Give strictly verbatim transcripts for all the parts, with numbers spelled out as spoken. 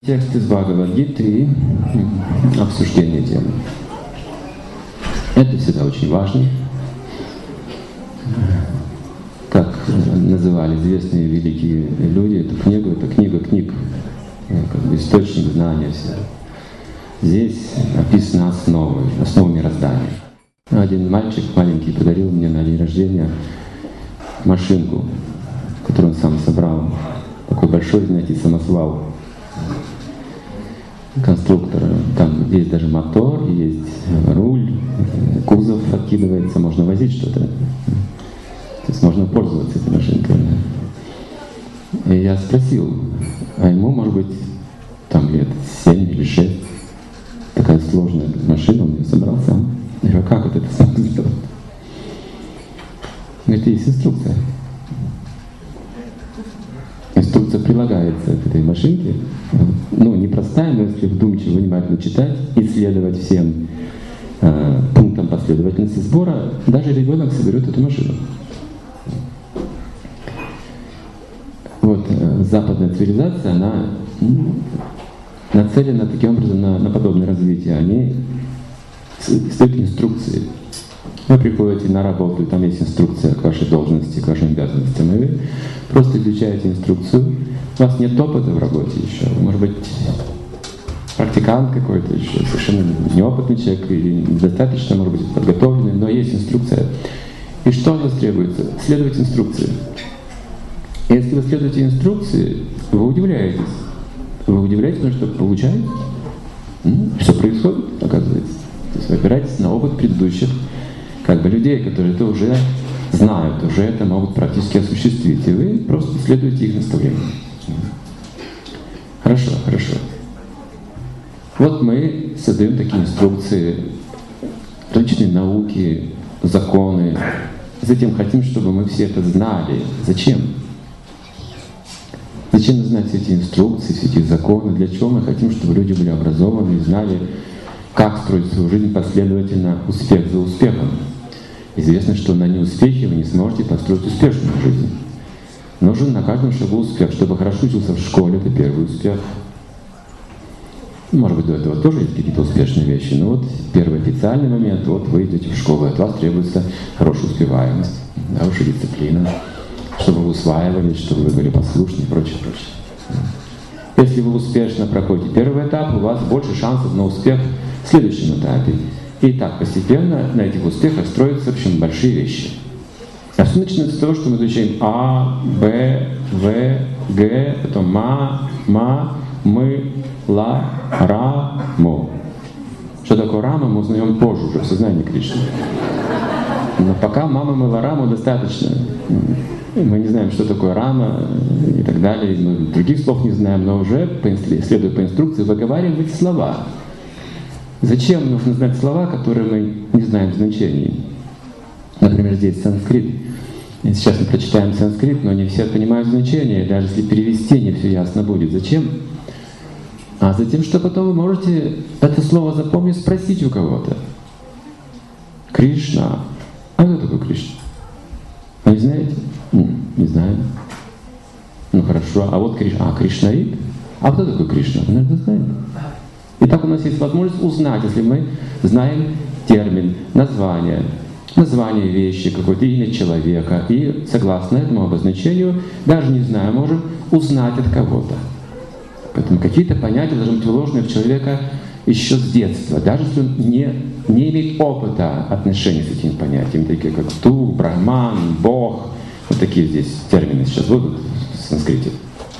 Текст из Бхагавад-гиты и обсуждение темы. Это всегда очень важно. Как называли известные великие люди эту книгу, это книга книг, как бы источник знания всего. Здесь описаны основы, основы мироздания. Один мальчик маленький подарил мне на день рождения машинку, которую он сам собрал. Такой большой, знаете, самосвал конструктора. Там есть даже мотор, есть руль, кузов откидывается, можно возить что-то. То есть можно пользоваться этой машинкой. И я спросил, а ему, может быть, там лет семь или шесть, такая сложная машина, он ее собрал сам. Я говорю, как вот это сам сделал? Говорит, есть инструкция. Инструкция прилагается к этой машинке. Ну, непростая, но если вдумчиво, внимательно читать и следовать всем э, пунктам последовательности сбора, даже ребенок соберет эту машину. Вот э, западная цивилизация, она ну, нацелена таким образом на, на подобное развитие. Они издают инструкции. Вы приходите на работу, и там есть инструкция к вашей должности, к вашим обязанностям, и вы просто изучаете инструкцию. У вас нет опыта в работе еще, может быть, практикант какой-то еще, совершенно неопытный человек, или недостаточно, может быть, подготовленный, но есть инструкция. И что у вас требуется? Следовать инструкции. И если вы следуете инструкции, вы удивляетесь. Вы удивляетесь, потому что получается, все происходит, оказывается. То есть вы опираетесь на опыт предыдущих как бы людей, которые это уже знают, уже это могут практически осуществить, и вы просто следуете их наставлениям. Хорошо, хорошо. Вот мы создаем такие инструкции, различные науки, законы. Затем хотим, чтобы мы все это знали. Зачем? Зачем знать все эти инструкции, все эти законы? Для чего мы хотим, чтобы люди были образованы и знали, как строить свою жизнь последовательно, успех за успехом? Известно, что на неуспехе вы не сможете построить успешную жизнь. Нужен на каждом шагу успех. Чтобы хорошо учился в школе, это первый успех. Может быть, до этого тоже есть какие-то успешные вещи, но вот первый официальный момент, вот вы идете в школу, от вас требуется хорошая успеваемость, хорошая дисциплина, чтобы вы усваивали, чтобы вы были послушны и прочее, прочее. Если вы успешно проходите первый этап, у вас больше шансов на успех в следующем этапе. И так постепенно на этих успехах строятся, в общем, большие вещи. А все начинается с того, что мы изучаем А, Б, В, Г, потом Ма, Ма, Мы, Ла, Ра, Мо. Что такое Рама, мы узнаем позже уже в сознании Кришны. Но пока Мама, Мы, Ла, Раму достаточно. Мы не знаем, что такое Рама и так далее, мы других слов не знаем, но уже, следуя по инструкции, выговариваем эти слова. Зачем нужно знать слова, которые мы не знаем значений? Например, здесь санскрит. И сейчас мы прочитаем санскрит, но не все понимают значение, даже если перевести, не все ясно будет. Зачем? А затем, что потом вы можете это слово запомнить, спросить у кого-то. Кришна. А кто такой Кришна? Вы не знаете? Не знаю. Ну хорошо. А вот Кришна. А, Кришнаит? А кто такой Кришна? Вы, наверное, знаете. Итак, у нас есть возможность узнать, если мы знаем термин, название, название вещи, какое-то имя человека, и согласно этому обозначению, даже не зная, можем узнать от кого-то. Поэтому какие-то понятия должны быть вложены в человека еще с детства, даже если он не, не имеет опыта отношений с этими понятиями, такие как Тух, Брахман, Бог, вот такие здесь термины сейчас будут в санскрите.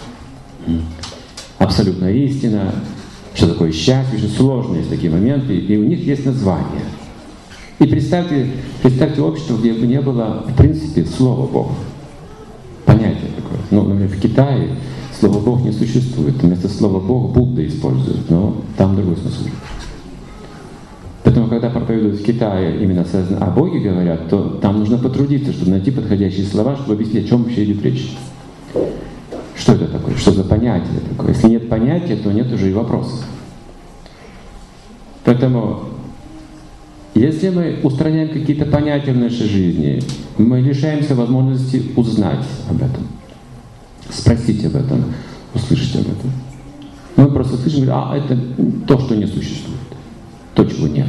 Абсолютная истина. Что такое счастье, очень сложные есть такие моменты, и у них есть название. И представьте, представьте общество, где бы не было, в принципе, слова Бог. Понятие такое. Ну, например, в Китае слово Бог не существует. Вместо слова Бог Будда используют, но там другой смысл. Поэтому, когда проповедуют в Китае именно о Боге говорят, то там нужно потрудиться, чтобы найти подходящие слова, чтобы объяснить, о чем вообще идет речь. Что это такое? Что за понятие такое? Если нет понятия, то нет уже и вопросов. Поэтому, если мы устраняем какие-то понятия в нашей жизни, мы лишаемся возможности узнать об этом, спросить об этом, услышать об этом. Мы просто слышим, а это то, что не существует, то, чего нет.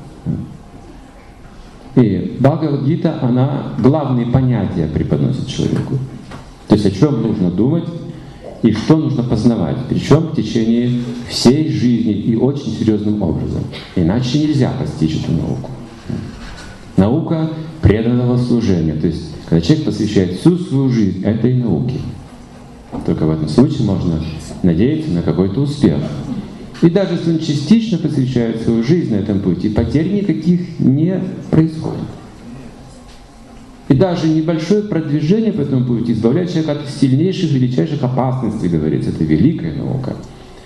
И Бхагавад-гита, она главные понятия преподносит человеку. То есть о чем нужно думать и что нужно познавать. Причем в течение всей жизни и очень серьезным образом. Иначе нельзя постичь эту науку. Наука преданного служения. То есть когда человек посвящает всю свою жизнь этой науке. Только в этом случае можно надеяться на какой-то успех. И даже если он частично посвящает свою жизнь на этом пути, потерь никаких не происходит. И даже небольшое продвижение по этому пути избавляет человека от сильнейших, величайших опасностей, говорится. Это великая наука.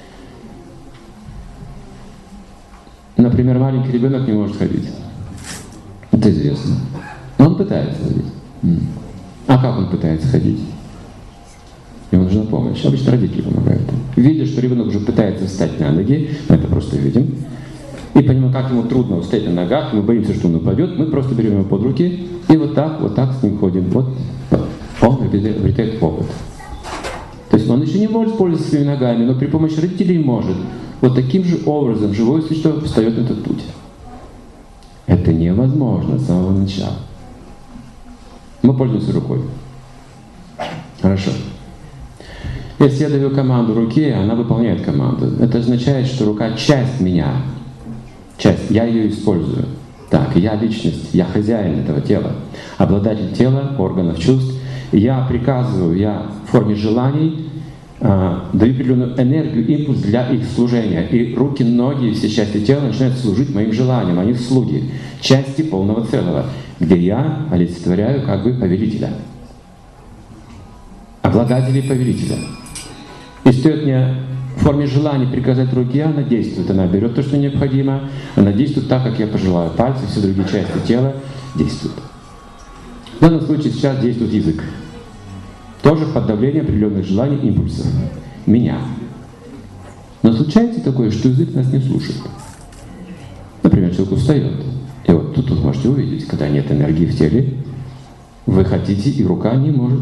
Например, маленький ребенок не может ходить. Это известно. Но он пытается ходить. А как он пытается ходить? Ему нужна помощь. Обычно родители помогают. Видя, что ребенок уже пытается встать на ноги, мы это просто видим, и понимаем, как ему трудно встать на ногах, мы боимся, что он упадет, мы просто берем его под руки и вот так, вот так с ним ходим. Вот он обретает опыт. То есть он еще не может пользоваться своими ногами, но при помощи родителей может. Вот таким же образом живое существо встает на этот путь. Это невозможно с самого начала. Мы пользуемся рукой. Хорошо. Если я даю команду руке, она выполняет команду. Это означает, что рука — часть меня. Часть. Я ее использую. Так, я личность, я хозяин этого тела. Обладатель тела, органов чувств. Я приказываю, я в форме желаний э, даю определенную энергию, импульс для их служения. И руки, ноги, все части тела начинают служить моим желаниям. Они слуги. Части полного целого, где я олицетворяю как бы повелителя. Обладателя и повелителя. И стоит мне в форме желания приказать руке, она действует. Она берет то, что необходимо, она действует так, как я пожелаю. Пальцы, все другие части тела действуют. В данном случае сейчас действует язык. Тоже под давлением определенных желаний, импульсов. Меня. Но случается такое, что язык нас не слушает. Например, человек устает. И вот тут вы можете увидеть, когда нет энергии в теле, вы хотите, и рука не может.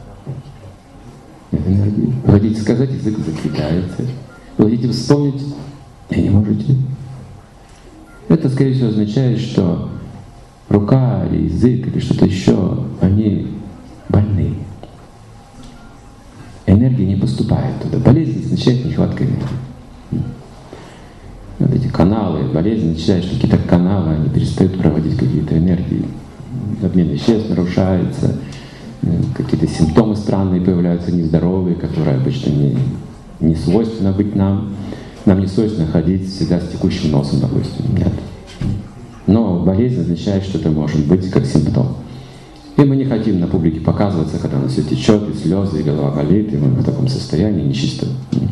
Нет энергии. Вы хотите сказать, язык заплетается. Вы хотите вспомнить, и не можете. Это, скорее всего, означает, что рука или язык или что-то еще, они больны. Энергия не поступает туда. Болезнь означает нехватка энергии. Вот эти каналы, болезнь означает, что какие-то каналы, они перестают проводить какие-то энергии. Обмен веществ нарушается. Какие-то симптомы странные появляются, нездоровые, которые обычно не, не свойственно быть нам. Нам не свойственно ходить всегда с текущим носом, допустим. Нет. Но болезнь означает, что это может быть как симптом. И мы не хотим на публике показываться, когда у нас все течет, и слезы, и голова болит, и мы в таком состоянии нечистом.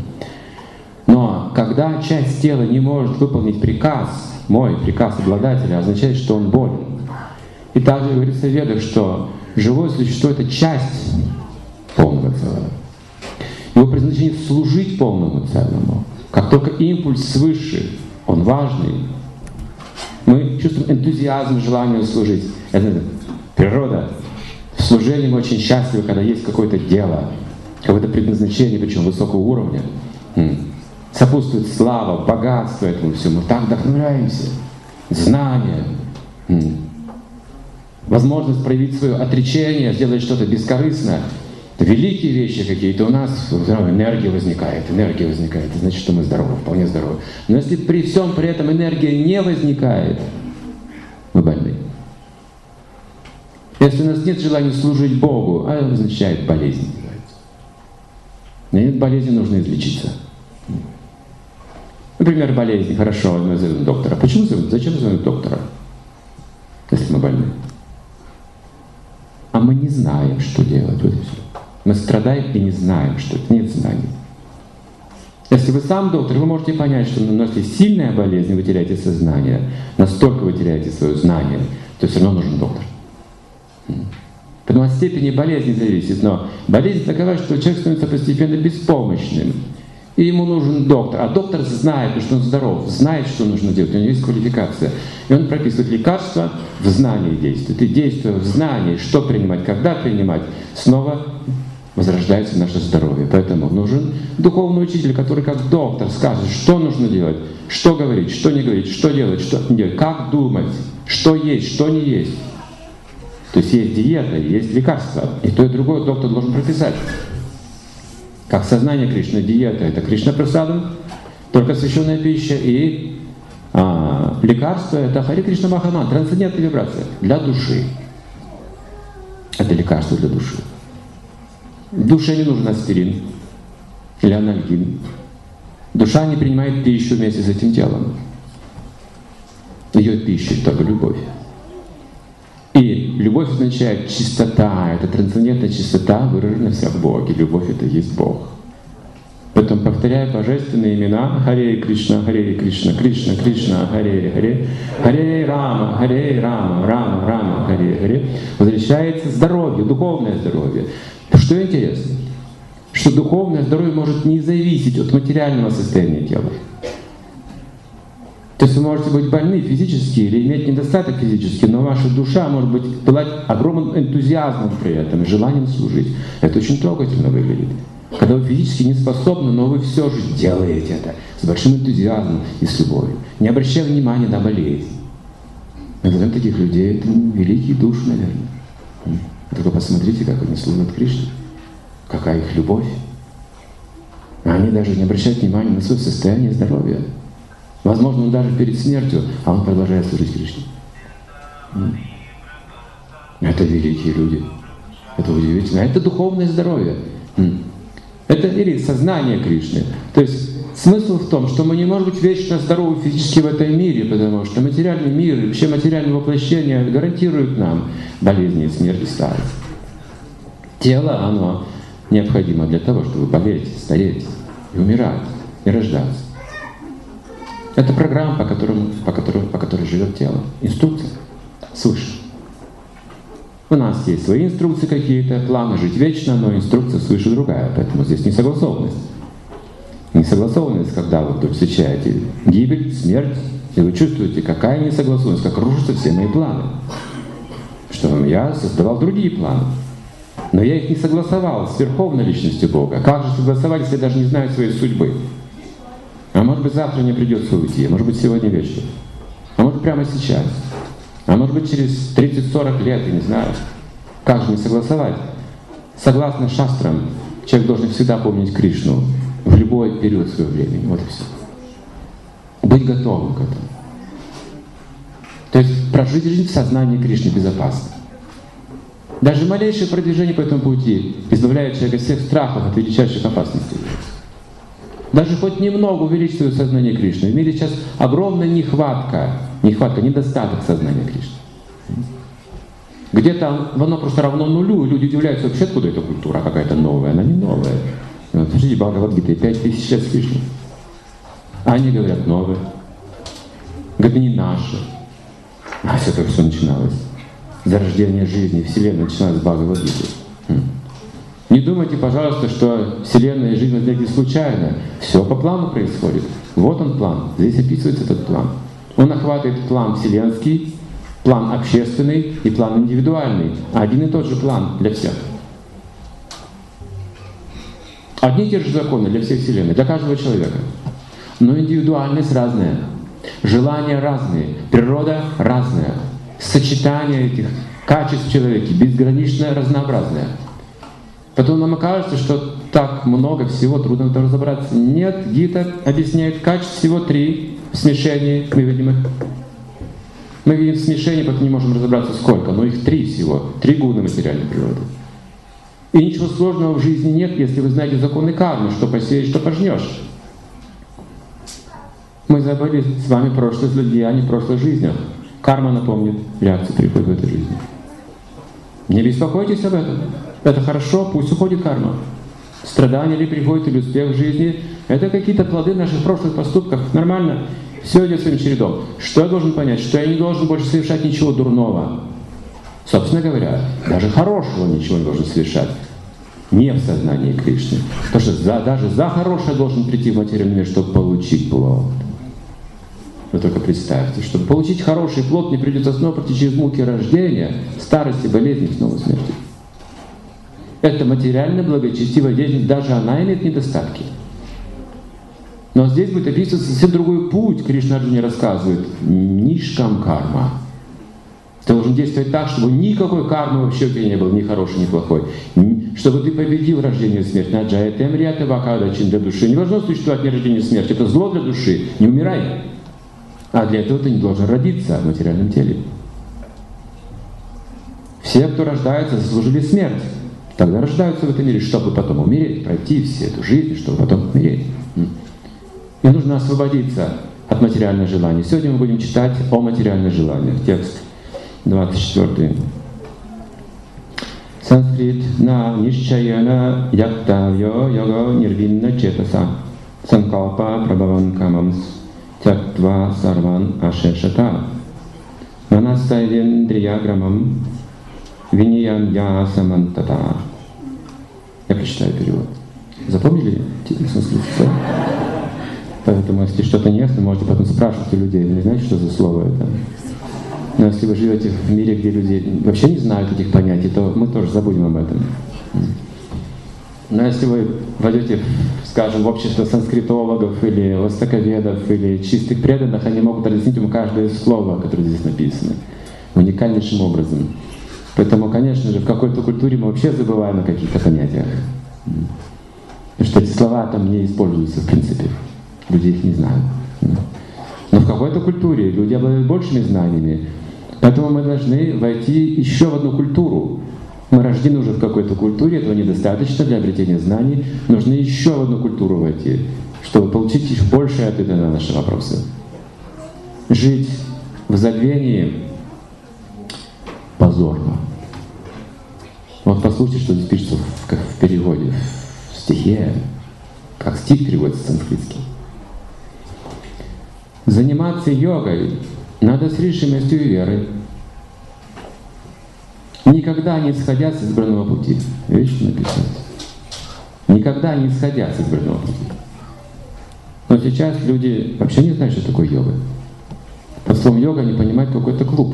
Но когда часть тела не может выполнить приказ, мой приказ обладателя, означает, что он болен. И также говорится в Ведах, что живое существо — это часть полного целого. Его предназначение — служить полному целому. Как только импульс свыше, он важный, мы чувствуем энтузиазм, желание служить. Это природа. В служении мы очень счастливы, когда есть какое-то дело, какое-то предназначение, причем высокого уровня. Сопутствует слава, богатство этому всему. Мы так вдохновляемся. Знания. Возможность проявить свое отречение, сделать что-то бескорыстно. Это великие вещи какие-то. У нас энергия возникает, энергия возникает. Это значит, что мы здоровы, вполне здоровы. Но если при всем при этом энергия не возникает, мы больны. Если у нас нет желания служить Богу, а это означает болезнь. Нет болезни, нужно излечиться. Например, болезнь. Хорошо, мы зовем доктора. Почему зовем? Зачем зовем доктора, если мы больны? А мы не знаем, что делать. Вот мы страдаем и не знаем, что это. Нет знаний. Если вы сам доктор, вы можете понять, что если сильная болезнь, вы теряете сознание, настолько вы теряете свое знание, то все равно нужен доктор. Поэтому от степени болезни зависит. Но болезнь такова, что человек становится постепенно беспомощным. И ему нужен доктор. А доктор знает, потому что он здоров, знает, что нужно делать, у него есть квалификация. И он прописывает лекарства, в знании действует. И действуя в знании, что принимать, когда принимать, снова возрождается наше здоровье. Поэтому нужен духовный учитель, который как доктор скажет, что нужно делать, что говорить, что не говорить, что делать, что не делать, как думать, что есть, что не есть. То есть есть диета, есть лекарства. И то, и другое доктор должен прописать. Как сознание Кришны, диета — это Кришна-прасадам, только освященная пища, и а, лекарство — это Харе Кришна Махаман, трансцендентная вибрация для души. Это лекарство для души. Душе не нужен аспирин или анальгин. Душа не принимает пищу вместе с этим телом. Ее пищей только любовь. И любовь означает чистота, это трансцендентная чистота, выражена вся в Боге. Любовь — это есть Бог. Поэтому, повторяя божественные имена Харе Кришна, Харе Кришна, Кришна, Кришна, Харе Харе, Харе Рама, Харе Рама, Рама, Рама, Харе Харе, возвращается здоровье, духовное здоровье. Что интересно? Что духовное здоровье может не зависеть от материального состояния тела. То есть вы можете быть больны физически или иметь недостаток физически, но ваша душа может быть пылать огромным энтузиазмом при этом, желанием служить. Это очень трогательно выглядит. Когда вы физически не способны, но вы все же делаете это с большим энтузиазмом и с любовью, не обращая внимания на болезнь. Мы назовем таких людей, это великие души, наверное. Только посмотрите, как они служат Кришне, какая их любовь. Они даже не обращают внимания на свое состояние здоровья. Возможно, он даже перед смертью, а он продолжает служить Кришне. Это великие люди. Это удивительно. Это духовное здоровье. Это или сознание Кришны. То есть смысл в том, что мы не можем быть вечно здоровы физически в этом мире, потому что материальный мир и вообще материальное воплощение гарантируют нам болезни, смерть и старость. Тело, оно необходимо для того, чтобы болеть, стареть и умирать, и рождаться. Это программа, по, которому, по, которой, по которой живет тело. Инструкция свыше. У нас есть свои инструкции какие-то, планы жить вечно, но инструкция свыше другая, поэтому здесь несогласованность. Несогласованность, когда вы вдруг встречаете гибель, смерть, и вы чувствуете, какая несогласованность, как рушатся все мои планы. Что я создавал другие планы, но я их не согласовал с Верховной Личностью Бога. Как же согласовать, если я даже не знаю своей судьбы? А может быть, завтра мне придется уйти, а может быть, сегодня вечером, а может, прямо сейчас, а может быть, через тридцать-сорок лет, я не знаю. Как же не согласовать? Согласно шастрам, человек должен всегда помнить Кришну в любой период своего времени. Вот и все. Быть готовым к этому. То есть прожить жизнь в сознании Кришны безопасно. Даже малейшее продвижение по этому пути избавляет человека от всех страхов, от величайших опасностей. Даже хоть немного увеличивает сознание Кришны. В мире сейчас огромная нехватка, нехватка, недостаток сознания Кришны. Где-то оно просто равно нулю, и люди удивляются, вообще откуда эта культура какая-то новая. Она не новая. Смотрите, Бхагавад-гита, пять тысяч лет с Кришной. А они говорят новые. Говорят, не наши. А с этого все начиналось. Зарождение жизни, Вселенная начиналась с Бхагавад-гиты. Не думайте, пожалуйста, что Вселенная и жизнь возникли случайно. Все по плану происходит. Вот он план. Здесь описывается этот план. Он охватывает план вселенский, план общественный и план индивидуальный. Один и тот же план для всех. Одни и те же законы для всей Вселенной, для каждого человека. Но индивидуальность разная. Желания разные. Природа разная. Сочетание этих качеств в человеке безгранично разнообразное. Потом нам окажется, что так много всего, трудно в этом разобраться. Нет, Гита объясняет качеств всего три в смешении, мы видим их. Мы видим смешение, поэтому не можем разобраться сколько, но их три всего, три гуна материальной природы. И ничего сложного в жизни нет, если вы знаете законы кармы, что посеешь, что пожнешь. Мы забыли с вами прошлые злодеяния в прошлых жизнях. Карма напомнит, реакция приходит в этой жизни. Не беспокойтесь об этом. Это хорошо, пусть уходит карма. Страдания ли приходят, или успех в жизни, это какие-то плоды наших прошлых поступков. Нормально. Все идет своим чередом. Что я должен понять? Что я не должен больше совершать ничего дурного. Собственно говоря, даже хорошего ничего не должен совершать. Не в сознании Кришны. Потому что за, даже за хорошее должен прийти в материальный мир, чтобы получить плод. Вы только представьте, чтобы получить хороший плод, мне придется снова пройти через муки рождения, старости, болезни, снова смерти. Это материальная благочестивая деятельность, даже она имеет недостатки. Но здесь будет описываться совсем другой путь. Кришна Арджуне рассказывает. Нишкам карма. Ты должен действовать так, чтобы никакой кармы вообще у тебя не было, ни хорошей, ни плохой. Чтобы ты победил рождение и смерть. Наджая темрията вакада чин для души. Не должно существовать ни рождение, ни смерть. Это зло для души. Не умирай. А для этого ты не должен родиться в материальном теле. Все, кто рождается, заслужили смерть. Тогда рождаются в этом мире, чтобы потом умереть, пройти всю эту жизнь, чтобы потом умереть. И нужно освободиться от материальных желаний. Сегодня мы будем читать о материальных желаниях. Текст двадцать четвёртый. Санскрит на нишчаяна яктавьо його нирвинна четаса санкалпа прабхаван камамс тяктва сарван ашешата манасайвендрияграмам виньям ясамантата. Я прочитаю перевод. Запомнили санскрит? Поэтому, если что-то не ясно, можете потом спрашивать у людей, вы не знаете, что за слово это. Но если вы живете в мире, где люди вообще не знают этих понятий, то мы тоже забудем об этом. Но если вы войдете, скажем, в общество санскритологов или востоковедов или чистых преданных, они могут разъяснить вам каждое слово, которое здесь написано, уникальнейшим образом. Поэтому, конечно же, в какой-то культуре мы вообще забываем о каких-то понятиях. Потому что эти слова там не используются в принципе. Люди их не знают. Но в какой-то культуре люди обладают большими знаниями. Поэтому мы должны войти еще в одну культуру. Мы рождены уже в какой-то культуре, этого недостаточно для обретения знаний. Нужно еще в одну культуру войти, чтобы получить еще большие ответы на наши вопросы. Жить в забвении позорно. Вот послушайте, что здесь пишется в, в переводе, в стихе, как стих переводится санскритский. Заниматься йогой надо с решимостью и верой, никогда не сходя с избранного пути. Видите, что написано? Никогда не сходя с избранного пути. Но сейчас люди вообще не знают, что такое йога. Под словом йога они понимают какой-то клуб.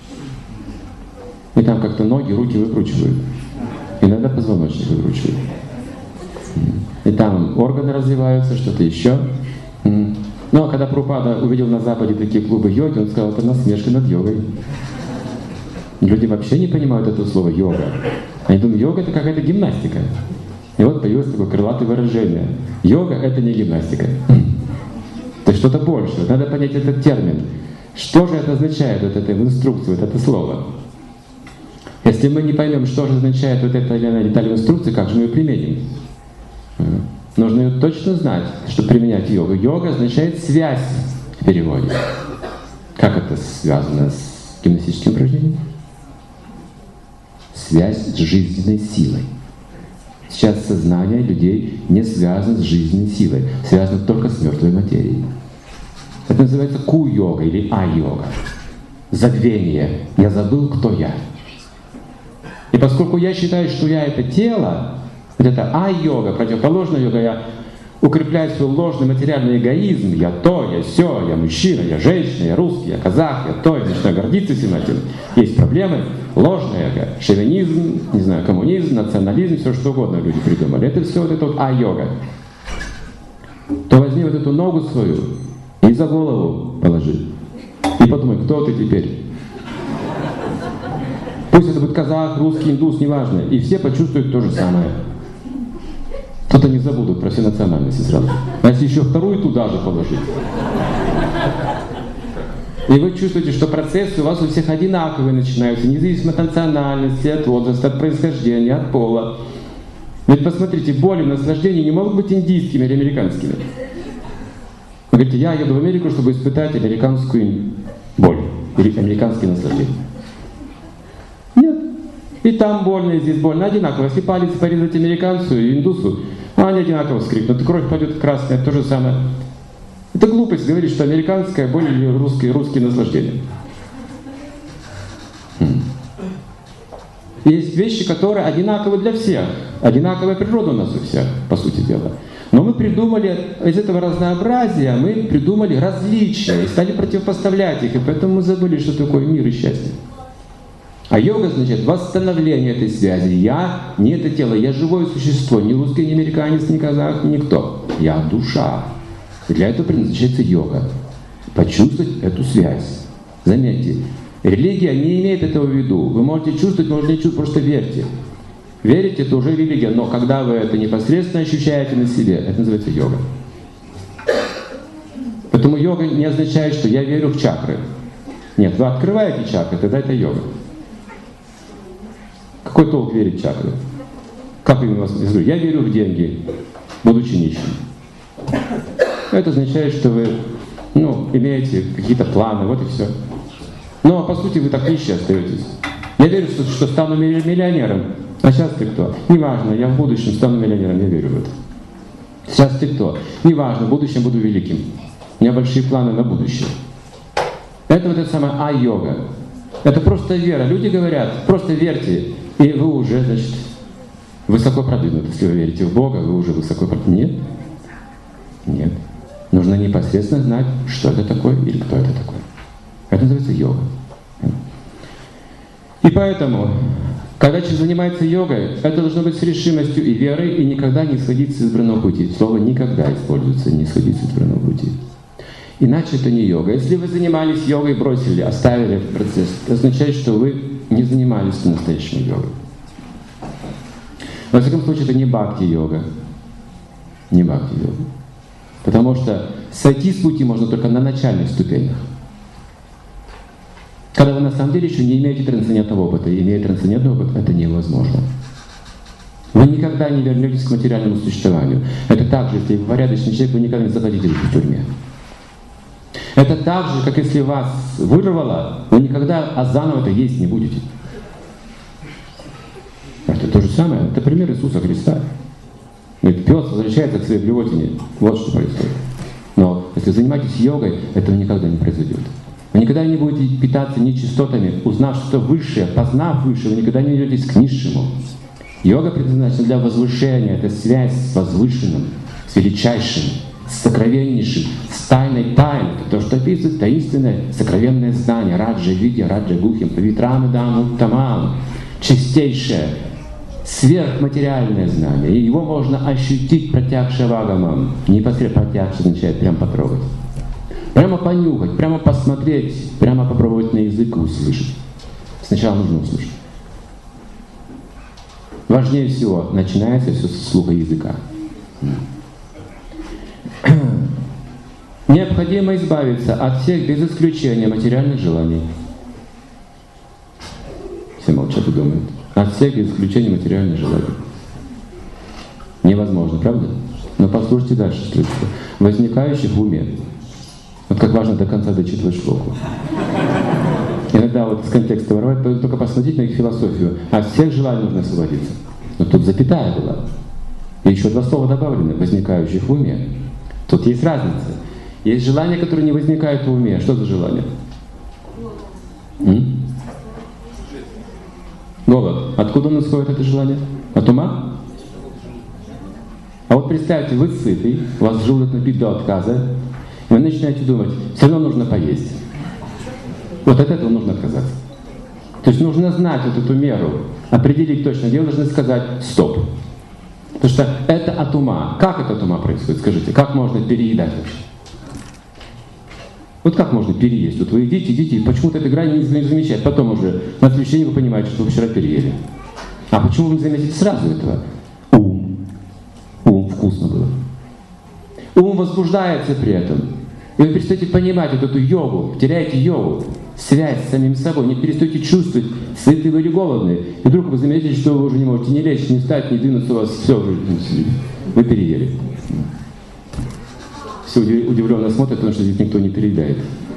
И там как-то ноги, руки выкручивают. Иногда позвоночник выкручивают. И там органы развиваются, что-то еще. Но когда Прабхупада увидел на Западе такие клубы йоги, он сказал, это насмешка над йогой. Люди вообще не понимают это слово йога. Они думают, йога это какая-то гимнастика. И вот появилось такое крылатое выражение. Йога это не гимнастика. Это что-то большее. Надо понять этот термин. Что же это означает, вот эта инструкция, вот это слово? Если мы не поймем, что же означает вот эта или иная деталь в инструкции, как же мы ее применим? Нужно ее точно знать, чтобы применять йогу. Йога означает связь в переводе. Как это связано с гимнастическим упражнением? Связь с жизненной силой. Сейчас сознание людей не связано с жизненной силой, связано только с мертвой материей. Это называется ку-йога или а-йога. Забвение. Я забыл, кто я. И поскольку я считаю, что я это тело, вот это а-йога, противоположная йога, я укрепляю свой ложный материальный эгоизм, я то, я сё, я мужчина, я женщина, я русский, я казах, я то, я начинаю гордиться всем этим. Есть проблемы, ложное эго, шовинизм, не знаю, коммунизм, национализм, все что угодно люди придумали. Это все вот это вот а-йога. То возьми вот эту ногу свою и за голову положи. И подумай, кто ты теперь? Пусть это будет казах, русский, индус, неважно. И все почувствуют то же самое. Кто-то не забудут про все национальности сразу. А если еще вторую туда же положить? И вы чувствуете, что процессы у вас у всех одинаковые начинаются, независимо от национальности, от возраста, от происхождения, от пола. Ведь посмотрите, боли и наслаждения не могут быть индийскими или американскими. Вы говорите, я еду в Америку, чтобы испытать американскую боль или американские наслаждения. Нет. И там больно, и здесь больно. Одинаково. Если палец порезать американцу и индусу, ну, они одинаково скрипнут. Кровь пойдет красная, то же самое. Это глупость говорить, что американская боль или русские, русские наслаждения. Есть вещи, которые одинаковы для всех. Одинаковая природа у нас у всех, по сути дела. Но мы придумали, из этого разнообразия, мы придумали различия и стали противопоставлять их. И поэтому мы забыли, что такое мир и счастье. А йога означает восстановление этой связи. Я не это тело, я живое существо, ни русский, ни американец, ни казах, ни никто. Я душа. И для этого предназначается йога. Почувствовать эту связь. Заметьте, религия не имеет этого в виду. Вы можете чувствовать, можете не чувствовать, просто верьте. Верить — это уже религия, но когда вы это непосредственно ощущаете на себе, это называется йога. Поэтому йога не означает, что я верю в чакры. Нет, вы открываете чакры, тогда это йога. Какой толк верить в чакры? Как именно вас? Я говорю, я верю в деньги, будучи нищим. Это означает, что вы ну, имеете какие-то планы, вот и все. Но по сути вы так нищие остаетесь. Я верю, что, что стану миллионером. А сейчас ты кто? Неважно, я в будущем стану миллионером, я верю в это. Сейчас ты кто? Неважно, в будущем буду великим. У меня большие планы на будущее. Это вот это самое а-йога. Это просто вера. Люди говорят, просто верьте, и вы уже, значит, высоко продвинуты. Если вы верите в Бога, вы уже высоко продвинуты. Нет. Нет. Нужно непосредственно знать, что это такое или кто это такой. Это называется йога. И поэтому, когда человек занимается йогой, это должно быть с решимостью и верой, и никогда не сходить с избранного пути. Слово «никогда» используется, не сходить с избранного пути. Иначе это не йога. Если вы занимались йогой, бросили, оставили этот процесс, это означает, что вы не занимались по-настоящему йогой. Во всяком случае, это не бхакти-йога. Не бхакти-йога. Потому что сойти с пути можно только на начальных ступенях. Когда вы на самом деле еще не имеете трансцендентного опыта, и имея трансцендентный опыт, это невозможно. Вы никогда не вернетесь к материальному существованию. Это так же, если вы порядочный человек, вы никогда не захотите жить в тюрьме. Это так же, как если вас вырвало, вы никогда а заново это есть не будете. Это то же самое. Это пример Иисуса Христа. Говорит, пес возвращается к своей блевотине. Вот что происходит. Но если занимаетесь йогой, этого никогда не произойдет. Вы никогда не будете питаться нечистотами, узнав что высшее, познав высшее, вы никогда не идетесь к низшему. Йога предназначена для возвышения, это связь с возвышенным, с величайшим, с сокровеннейшим, с тайной тайны. Это то, что описывает таинственное, сокровенное знание, раджа видья, раджа гухим, павитрам и даму тамам, чистейшее, сверхматериальное знание. И его можно ощутить пратякшавагамам. Непосредственно пратякша означает прям потрогать. Прямо понюхать, прямо посмотреть, прямо попробовать на язык и услышать. Сначала нужно услышать. Важнее всего, начинается все со слуха языка. Необходимо избавиться от всех без исключения материальных желаний. Все молчат и думают. От всех без исключения материальных желаний. Невозможно, правда? Но послушайте дальше строчку. Возникающих в уме. Вот как важно до конца дочитывать шлоку. Иногда вот из контекста вырывать, только посмотрите на их философию. От всех желаний нужно освободиться. Но тут запятая была. И еще два слова добавлены, возникающих в уме. Тут есть разница. Есть желания, которые не возникают в уме. Что за желание? М? Голод. Откуда у нас исходит это желание? От ума? А вот представьте, вы сытый, у вас желудок набит до отказа, вы начинаете думать, все равно нужно поесть. Вот от этого нужно отказаться. То есть нужно знать вот эту меру, определить точно, где вы должны сказать «стоп». Потому что это от ума. Как это от ума происходит? Скажите, как можно переедать вообще? Вот как можно переесть? Вот вы едите, едите, и почему-то эта грань не замечает. Потом уже на следующий день вы понимаете, что вы вчера переели. А почему вы не заметите сразу этого? Ум. Ум вкусно было. Ум возбуждается при этом. И вы перестаете понимать вот эту йогу, теряете йогу, связь с самим собой, не перестаете чувствовать, сыты вы или голодные. И вдруг вы заметите, что вы уже не можете ни лечь, ни встать, ни двинуться, у вас все уже, вы переели. Все удивленно смотрят, потому что здесь никто не переедает.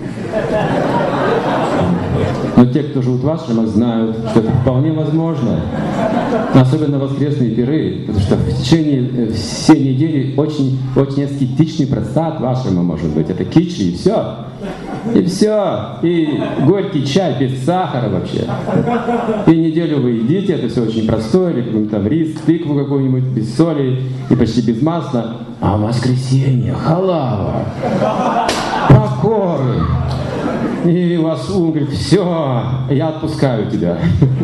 Но те, кто живут в ашрамах, знают, что это вполне возможно. Особенно воскресные пиры, потому что в течение всей недели очень, очень аскетичный просад в ашраме может быть. Это кичи и все. И все. И горький чай без сахара вообще. И неделю вы едите, это все очень простое, или какой-нибудь там рис, тыкву какую-нибудь без соли и почти без масла. А в воскресенье халава, покоры. И у вас ум говорит: все, я отпускаю тебя.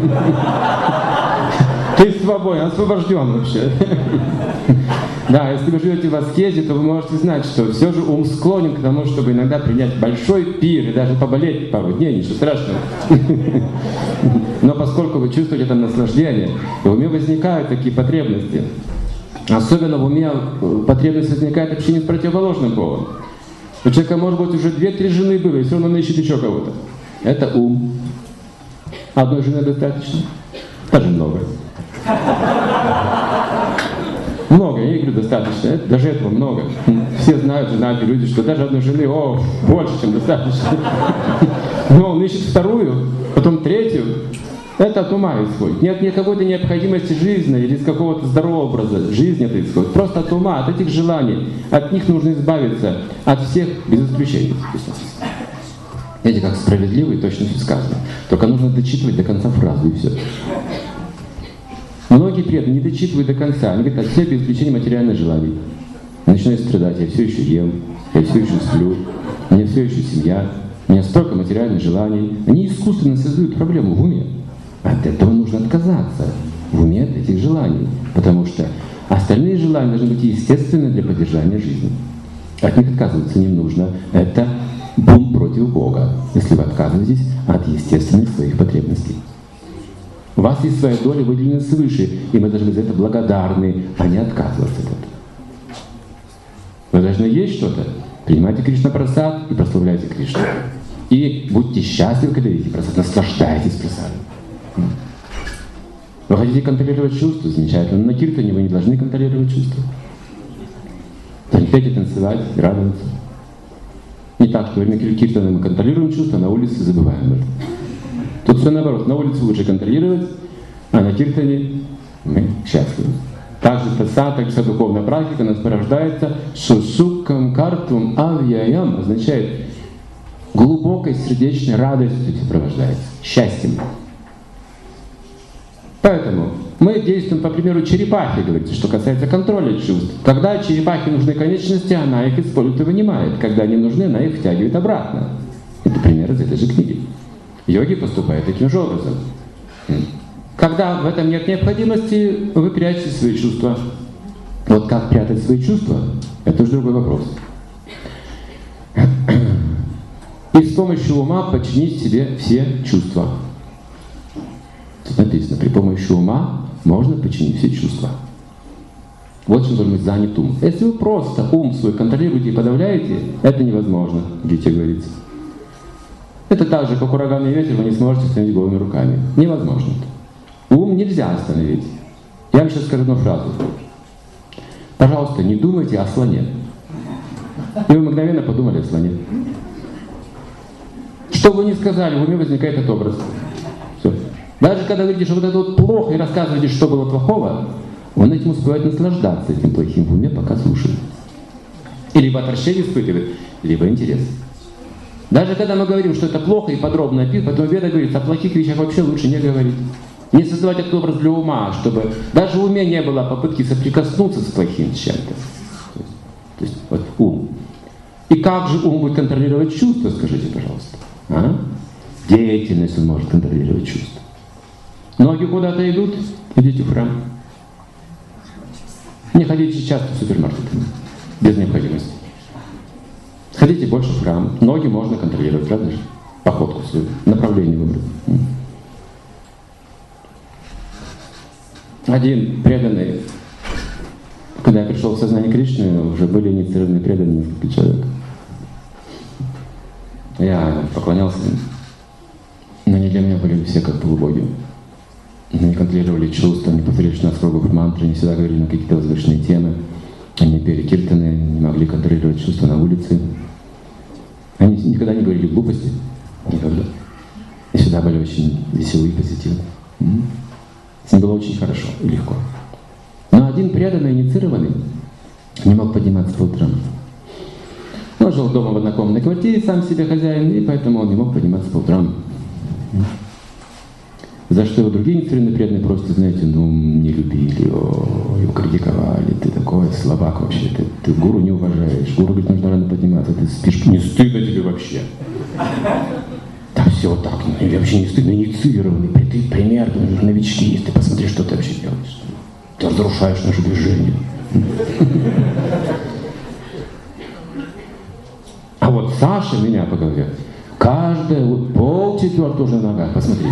Ты свободен, освобожден вообще. Да, если вы живете в аскезе, то вы можете знать, что все же ум склонен к тому, чтобы иногда принять большой пир и даже поболеть пару дней, ничего страшного. Но поскольку вы чувствуете это наслаждение, в уме возникают такие потребности. Особенно в уме потребность возникает общение с противоположным полом. У человека, может быть, уже две-три жены было, и все равно он ищет еще кого-то. Это ум. Одной жены достаточно? Даже много. Много, я не говорю достаточно, это, даже этого много. Все знают, знают люди, что даже одной жены, о, больше, чем достаточно. Но он ищет вторую, потом третью. Это от ума исходит. Нет ни какой-то необходимости жизни или из какого-то здорового образа жизни это исходит. Просто от ума, от этих желаний. От них нужно избавиться. От всех без исключения. Видите, как справедливо и точно все сказано. Только нужно дочитывать до конца фразу и все. Многие преданные не дочитывают до конца. Они говорят: от всех без исключения материальных желаний. Начинают страдать. Я все еще ем, я все еще сплю, у меня все еще семья, у меня столько материальных желаний. Они искусственно создают проблему в уме. От этого нужно отказаться в уме от этих желаний, потому что остальные желания должны быть естественны для поддержания жизни. От них отказываться не нужно. Это бунт против Бога, если вы отказываетесь от естественных своих потребностей. У вас есть своя доля, выделенная свыше, и мы должны за это благодарны, а не отказываться от этого. Вы должны есть что-то, принимайте Кришна-прасад и прославляйте Кришну. И будьте счастливы, когда видите прасад, наслаждайтесь прасадом. Вы хотите контролировать чувства? Замечательно. Но на киртане вы не должны контролировать чувства. Пейте, танцевать, радоваться. Не так, что во время киртана мы контролируем чувства, а на улице забываем это. Тут все наоборот. На улице лучше контролировать, а на киртане мы счастливы. Также прасад, так вся духовная практика нас порождается шушукам картум авьяям, означает глубокой сердечной радостью сопровождается, счастьем. Поэтому мы действуем по примеру черепахи, говорится, что касается контроля чувств. Когда черепахе нужны конечности, она их использует и вынимает. Когда они нужны, она их втягивает обратно. Это пример из этой же книги. Йоги поступают таким же образом. Когда в этом нет необходимости, вы прячете свои чувства. Вот как прятать свои чувства, это уже другой вопрос. И с помощью ума подчинить себе все чувства. Тут написано, при помощи ума можно подчинить все чувства. Вот чем должен быть занят ум. Если вы просто ум свой контролируете и подавляете, это невозможно, в Гите говорится. Это так же, как ураганный ветер, вы не сможете остановить голыми руками. Невозможно. Ум нельзя остановить. Я вам сейчас скажу одну фразу. Пожалуйста, не думайте о слоне. И вы мгновенно подумали о слоне. Что вы ни сказали, в уме возникает этот образ. Все. Даже когда вы говорите, что вот это вот плохо, и рассказываете, что было плохого, он этим успевает наслаждаться, этим плохим в уме, пока слушает. И либо отвращение испытывает, либо интерес. Даже когда мы говорим, что это плохо и подробно описываем, потом Веда говорит, о плохих вещах вообще лучше не говорить. Не создавать этот образ для ума, чтобы даже в уме не было попытки соприкоснуться с плохим с чем-то. То есть, то есть вот ум. И как же ум будет контролировать чувства, скажите, пожалуйста? А? Деятельность он может контролировать чувства. Ноги куда-то идут, идите в храм. Не ходите часто в супермаркет, без необходимости. Ходите больше в храм. Ноги можно контролировать, правда же? Походку свою, направление выбрать. Один преданный, когда я пришел в сознание Кришны, уже были инициированные преданные несколько человек. Я поклонялся им, но не для меня были все как полубоги. Они контролировали чувства, они повторили шестнадцать кругов мантры, они всегда говорили на какие-то возвышенные темы. Они пели киртаны, не могли контролировать чувства на улице. Они никогда не говорили глупости, никогда. И всегда были очень веселые и позитивные. С ним было очень хорошо и легко. Но один преданный, инициированный, не мог подниматься по утрам. Он жил дома в однокомнатной квартире, сам себе хозяин, и поэтому он не мог подниматься по утрам. За что его другие инициированные преданные просто, знаете, ну, не любили, о, его критиковали, ты такой слабак вообще, ты, ты гуру не уважаешь, гуру говорит, нужно рано подниматься, ты спишь, не стыдно тебе вообще? Да все так, ну, вообще не стыдно, инициированный, ты пример, новички есть, ты посмотри, что ты вообще делаешь. Ты разрушаешь наше движение. А вот Саша меня по голове, каждая, вот полчетвертого уже на ногах, посмотри.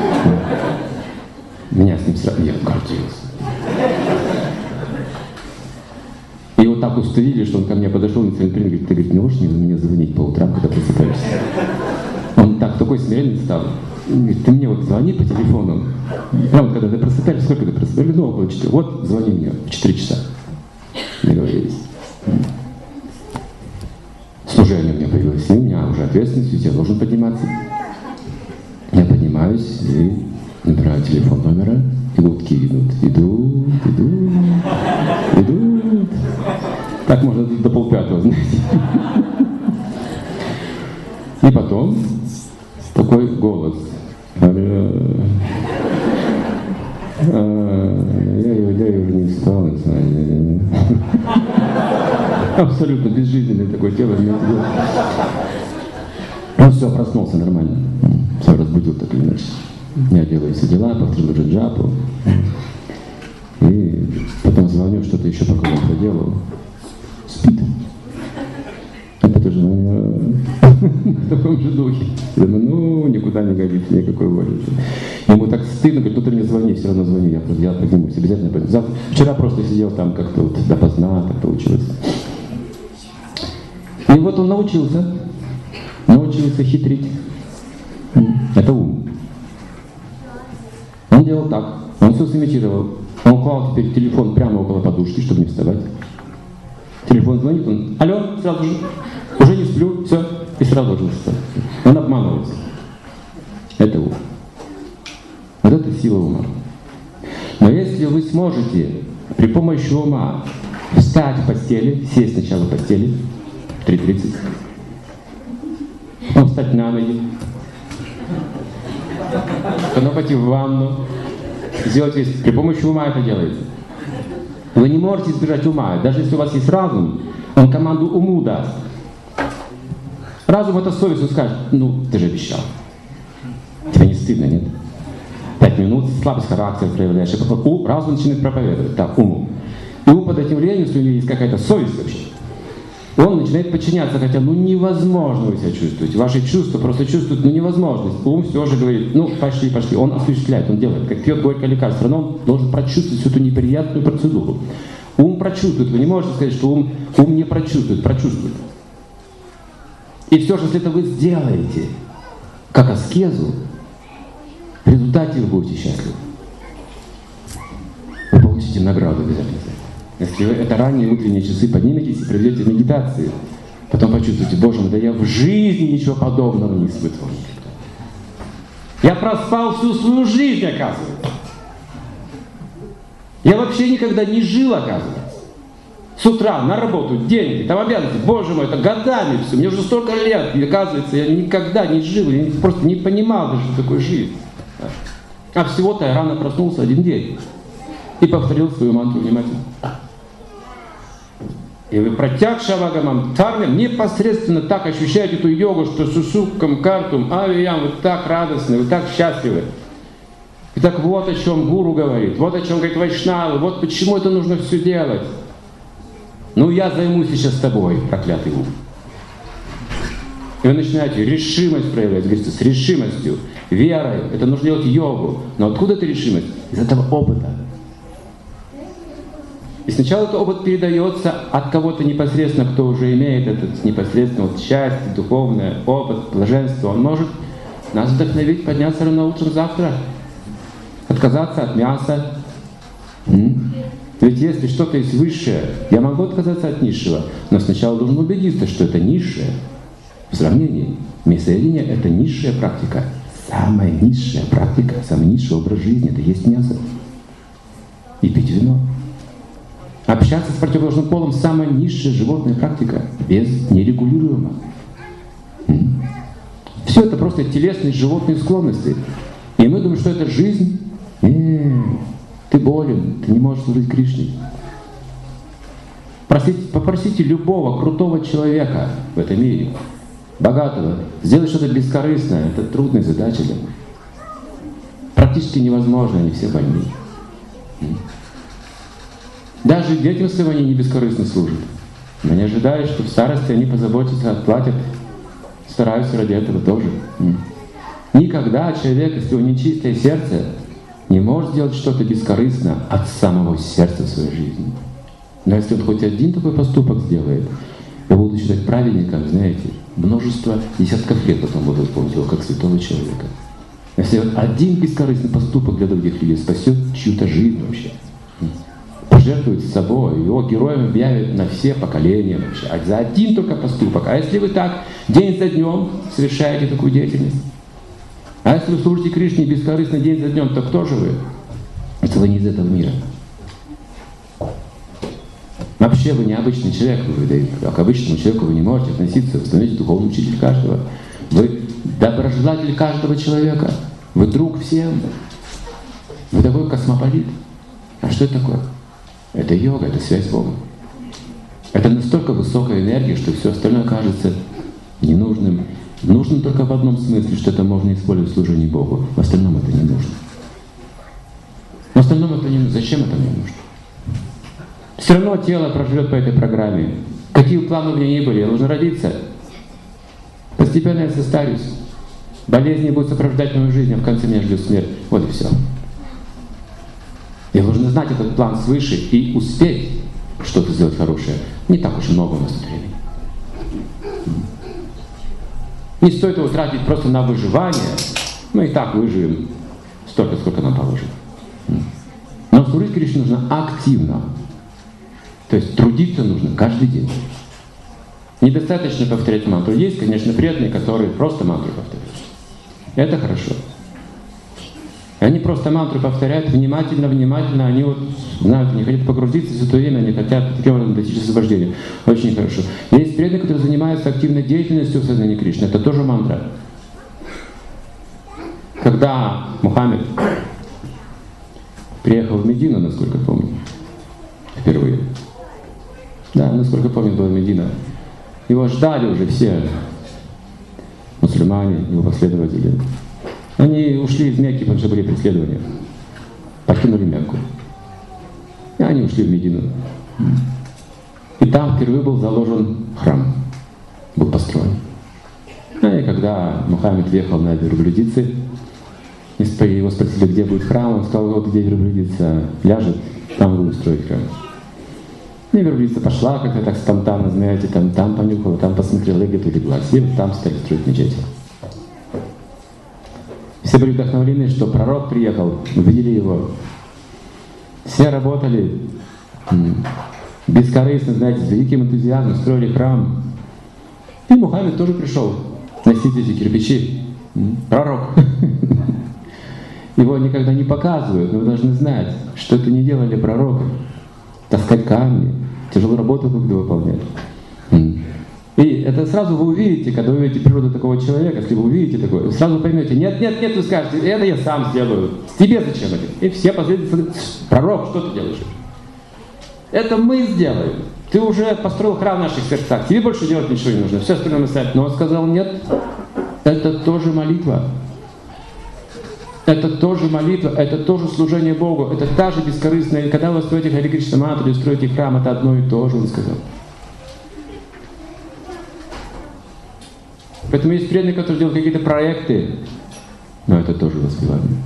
Меня с ним сразу, я гордился. И вот так установили, что он ко мне подошел, и говорит, ты, говорит, не можешь мне звонить по утрам, когда просыпаешься? Он так, такой смиренный стал. Он говорит, ты мне вот звони по телефону. Прямо когда ты просыпаешься, сколько ты просыпаешься? Ну, около четырех. Вот, звони мне в четыре часа. Договорились. Служение у меня появилось, и у меня уже ответственность, я должен подниматься. Я поднимаюсь и набираю телефон номера, и гудки идут. Идут, идут, идут. Так можно до полпятого, знаете. И потом такой голос. Я, я уже не встал, на самом деле. Абсолютно безжизненное такое тело. Он все, проснулся нормально. Все, разбудил так или иначе. Я делаю все дела, повторил джаджапу. И потом звоню, что-то еще пока он проделал. Спит. Опять уже в таком же духе. Я думаю, ну, никуда не годится, никакой воли. Ему так стыдно, говорит, ну ты мне звони, все равно звони, я, я поднимусь, обязательно поднимусь. Завтра, вчера просто сидел там как-то вот допоздна, как-то учился. И вот он научился, научился хитрить. Это ум. Он делал так, он все сымитировал. Он клал теперь телефон прямо около подушки, чтобы не вставать. Телефон звонит, он, алло, сразу же, уже не сплю, все, и сразу ложился. Он обманывается. Это ум. Вот это сила ума. Но если вы сможете при помощи ума встать в постели, сесть сначала в постели, в три тридцать, потом встать на ноги, потом пойти в ванну, сделать весь, при помощи ума это делается. Вы не можете избежать ума. Даже если у вас есть разум, он команду уму даст. Разум — это совесть, он скажет, ну, ты же обещал. Тебе не стыдно, нет? Пять минут, слабость характера проявляешь. И потом разум начинает проповедовать, так, уму. И ум под этим влиянием, если у него есть какая-то совесть вообще, он начинает подчиняться, хотя, ну, невозможно вы себя чувствуете. Ваши чувства просто чувствуют, ну, невозможность. Ум все же говорит, ну, пошли, пошли. Он осуществляет, он делает, как пьет горькое лекарство, но он должен прочувствовать всю эту неприятную процедуру. Ум прочувствует, вы не можете сказать, что ум, ум не прочувствует, прочувствует. И все же, если это вы сделаете, как аскезу, в результате вы будете счастливы. Вы получите награду обязательно. Если вы это ранние утренние часы подниметесь и проведете в медитации, потом почувствуете, Боже мой, да я в жизни ничего подобного не испытывал. Я проспал всю свою жизнь, оказывается. Я вообще никогда не жил, оказывается. С утра на работу, деньги, там обязанности, Боже мой, это годами все. Мне уже столько лет, и оказывается, я никогда не жил, я просто не понимал даже, что такое жизнь. А всего-то я рано проснулся один день и повторил свою мантру внимательно. И вы протягшавагамам тармем непосредственно так ощущаете эту йогу, что сусуккам картум авиям, вы так радостны, вы так счастливы. И так вот о чем гуру говорит, вот о чем говорит вайшнавы, вот почему это нужно все делать. Ну я займусь сейчас тобой, проклятый ум. И вы начинаете решимость проявлять, говорится, с решимостью, верой. Это нужно делать йогу. Но откуда эта решимость? Из этого опыта. И сначала этот опыт передается от кого-то непосредственно, кто уже имеет этот непосредственно вот счастье, духовное, опыт, блаженство. Он может нас вдохновить, подняться рано утром завтра, отказаться от мяса. М? Ведь если что-то есть высшее, я могу отказаться от низшего, но сначала должен убедиться, что это низшее. В сравнении, мясоедение — это низшая практика. Самая низшая практика, самый низший образ жизни — это есть мясо и пить вино. Общаться с противоположным полом — самая низшая животная практика, без нерегулируемого. Все это просто телесные животные склонности. И мы думаем, что это жизнь. Нет, ты болен, ты не можешь служить Кришне. Просите, попросите любого крутого человека в этом мире. богатого. Сделать что-то бескорыстное — это трудная задача для них. Практически невозможно, они все больны. Даже детям своим они не бескорыстно служат. Но не ожидают, что в старости они позаботятся, отплатят, стараются ради этого тоже. Никогда человек, если у него нечистое сердце, не может сделать что-то бескорыстно от самого сердца в своей жизни. Но если он хоть один такой поступок сделает, его будут считать праведником, знаете, множество, десятков лет потом будут помнить его как святого человека. Если вот один бескорыстный поступок для других людей спасет чью-то жизнь вообще, пожертвует собой, его героем объявят на все поколения вообще, а за один только поступок. А если вы так день за днем совершаете такую деятельность, а если вы служите Кришне бескорыстно день за днем, то кто же вы? Это вы не из этого мира. Вообще вы не обычный человек, вы, да, к обычному человеку вы не можете относиться, вы становитесь духовный учитель каждого. Вы доброжелатель каждого человека, вы друг всем. Вы такой космополит. А что это такое? Это йога, это связь с Богом. Это настолько высокая энергия, что все остальное кажется ненужным. Нужно только в одном смысле, что это можно использовать в служении Богу. В остальном это не нужно. В остальном это не нужно. Зачем это мне нужно? Все равно тело проживет по этой программе. Какие планы у меня ни были, я должен родиться. Постепенно я состарюсь. Болезни будут сопровождать мою жизнь, а в конце меня ждет смерть. Вот и все. Я должен знать этот план свыше и успеть что-то сделать хорошее. Не так уж и много у нас тут времени. Не стоит его тратить просто на выживание. Мы и так выживем столько, сколько нам положено. Но служить Кришне нужно активно. То есть трудиться нужно каждый день. Недостаточно повторять мантру. Есть, конечно, преданные, которые просто мантру повторяют. Это хорошо. И они просто мантру повторяют внимательно, внимательно. Они вот знают, они хотят погрузиться в святое время, они хотят таким образом достичь освобождения. Очень хорошо. Есть преданные, которые занимаются активной деятельностью в сознании Кришны. Это тоже мантра. Когда Мухаммед приехал в Медину, насколько помню, впервые. Да, насколько помню, была Медина. Его ждали уже все мусульмане, его последователи. Они ушли из Мекки, потому что были преследования. Покинули Мекку. И они ушли в Медину. И там впервые был заложен храм. Был построен. И когда Мухаммед въехал на верблюдице, его спросили, где будет храм, он сказал, вот где верблюдица ляжет, там буду строить храм. И верблюдица пошла как-то так спонтанно, знаете, там, там понюхала, там посмотрела, и где-то улеглась. И вот там стали строить мечеть. Все были вдохновлены, что пророк приехал, увидели его. Все работали бескорыстно, знаете, с великим энтузиазмом, строили храм. И Мухаммед тоже пришел носить эти кирпичи. Пророк. Его никогда не показывают, но вы должны знать, что это не делали пророки. Таскать камни, тяжелую работу будут выполнять. И это сразу вы увидите, когда вы увидите природу такого человека, если вы увидите такое, сразу поймете, нет, нет, нет, вы скажете, это я сам сделаю, тебе зачем это? И все последователи, пророк, что ты делаешь? Это мы сделаем. Ты уже построил храм в наших сердцах, тебе больше делать ничего не нужно, все остальное мы сами. Но он сказал, нет, это тоже молитва. Это тоже молитва, это тоже служение Богу, это та же бескорыстная. Когда вы строите Харе Кришна мантру и строите храм, это одно и то же, он сказал. Поэтому есть преданные, которые делают какие-то проекты, но это тоже воспевание.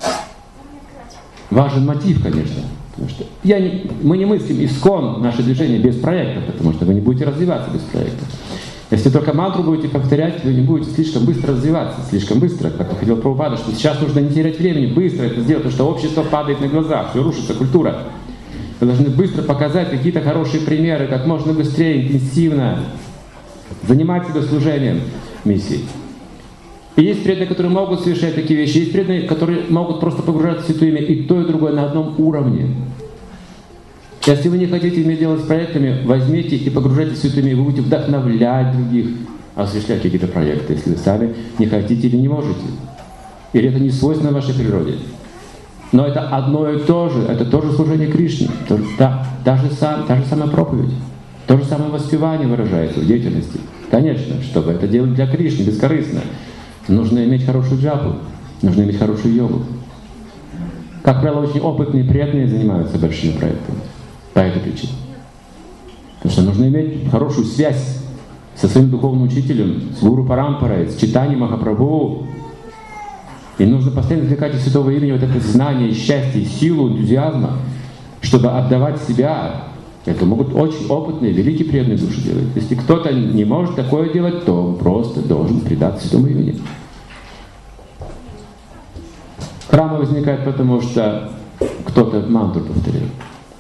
Важен мотив, конечно, потому что я не, мы не мыслим искон наше движение без проектов, потому что вы не будете развиваться без проектов. Если только мантру будете повторять, вы не будете слишком быстро развиваться, слишком быстро, как хотел Прабхупада, что сейчас нужно не терять времени, быстро это сделать, потому что общество падает на глазах, все рушится, культура. Вы должны быстро показать какие-то хорошие примеры, как можно быстрее, интенсивно занимать себя служением миссии. И есть преданные, которые могут совершать такие вещи, есть преданные, которые могут просто погружаться в святое имя, и то, и другое на одном уровне. Если вы не хотите иметь дело с проектами, возьмите и погружайтесь в святое имя, и вы будете вдохновлять других, осуществлять какие-то проекты, если вы сами не хотите или не можете. Или это не свойственно вашей природе. Но это одно и то же, это тоже служение Кришне, та, та, же сам, та же самая проповедь, то же самое воспевание выражается в деятельности. Конечно, чтобы это делать для Кришны, бескорыстно, нужно иметь хорошую джапу, нужно иметь хорошую йогу. Как правило, очень опытные, преданные занимаются большими проектами по этой причине. Потому что нужно иметь хорошую связь со своим духовным учителем, с Гуру Парампарой, с Чайтаньей Махапрабху. И нужно постоянно извлекать из святого имени вот это знание, счастье, силу, энтузиазма, чтобы отдавать себя. Это могут очень опытные, великие преданные души делать. Если кто-то не может такое делать, то он просто должен предаться святому имени. Храмы возникают потому, что кто-то мантру повторяет.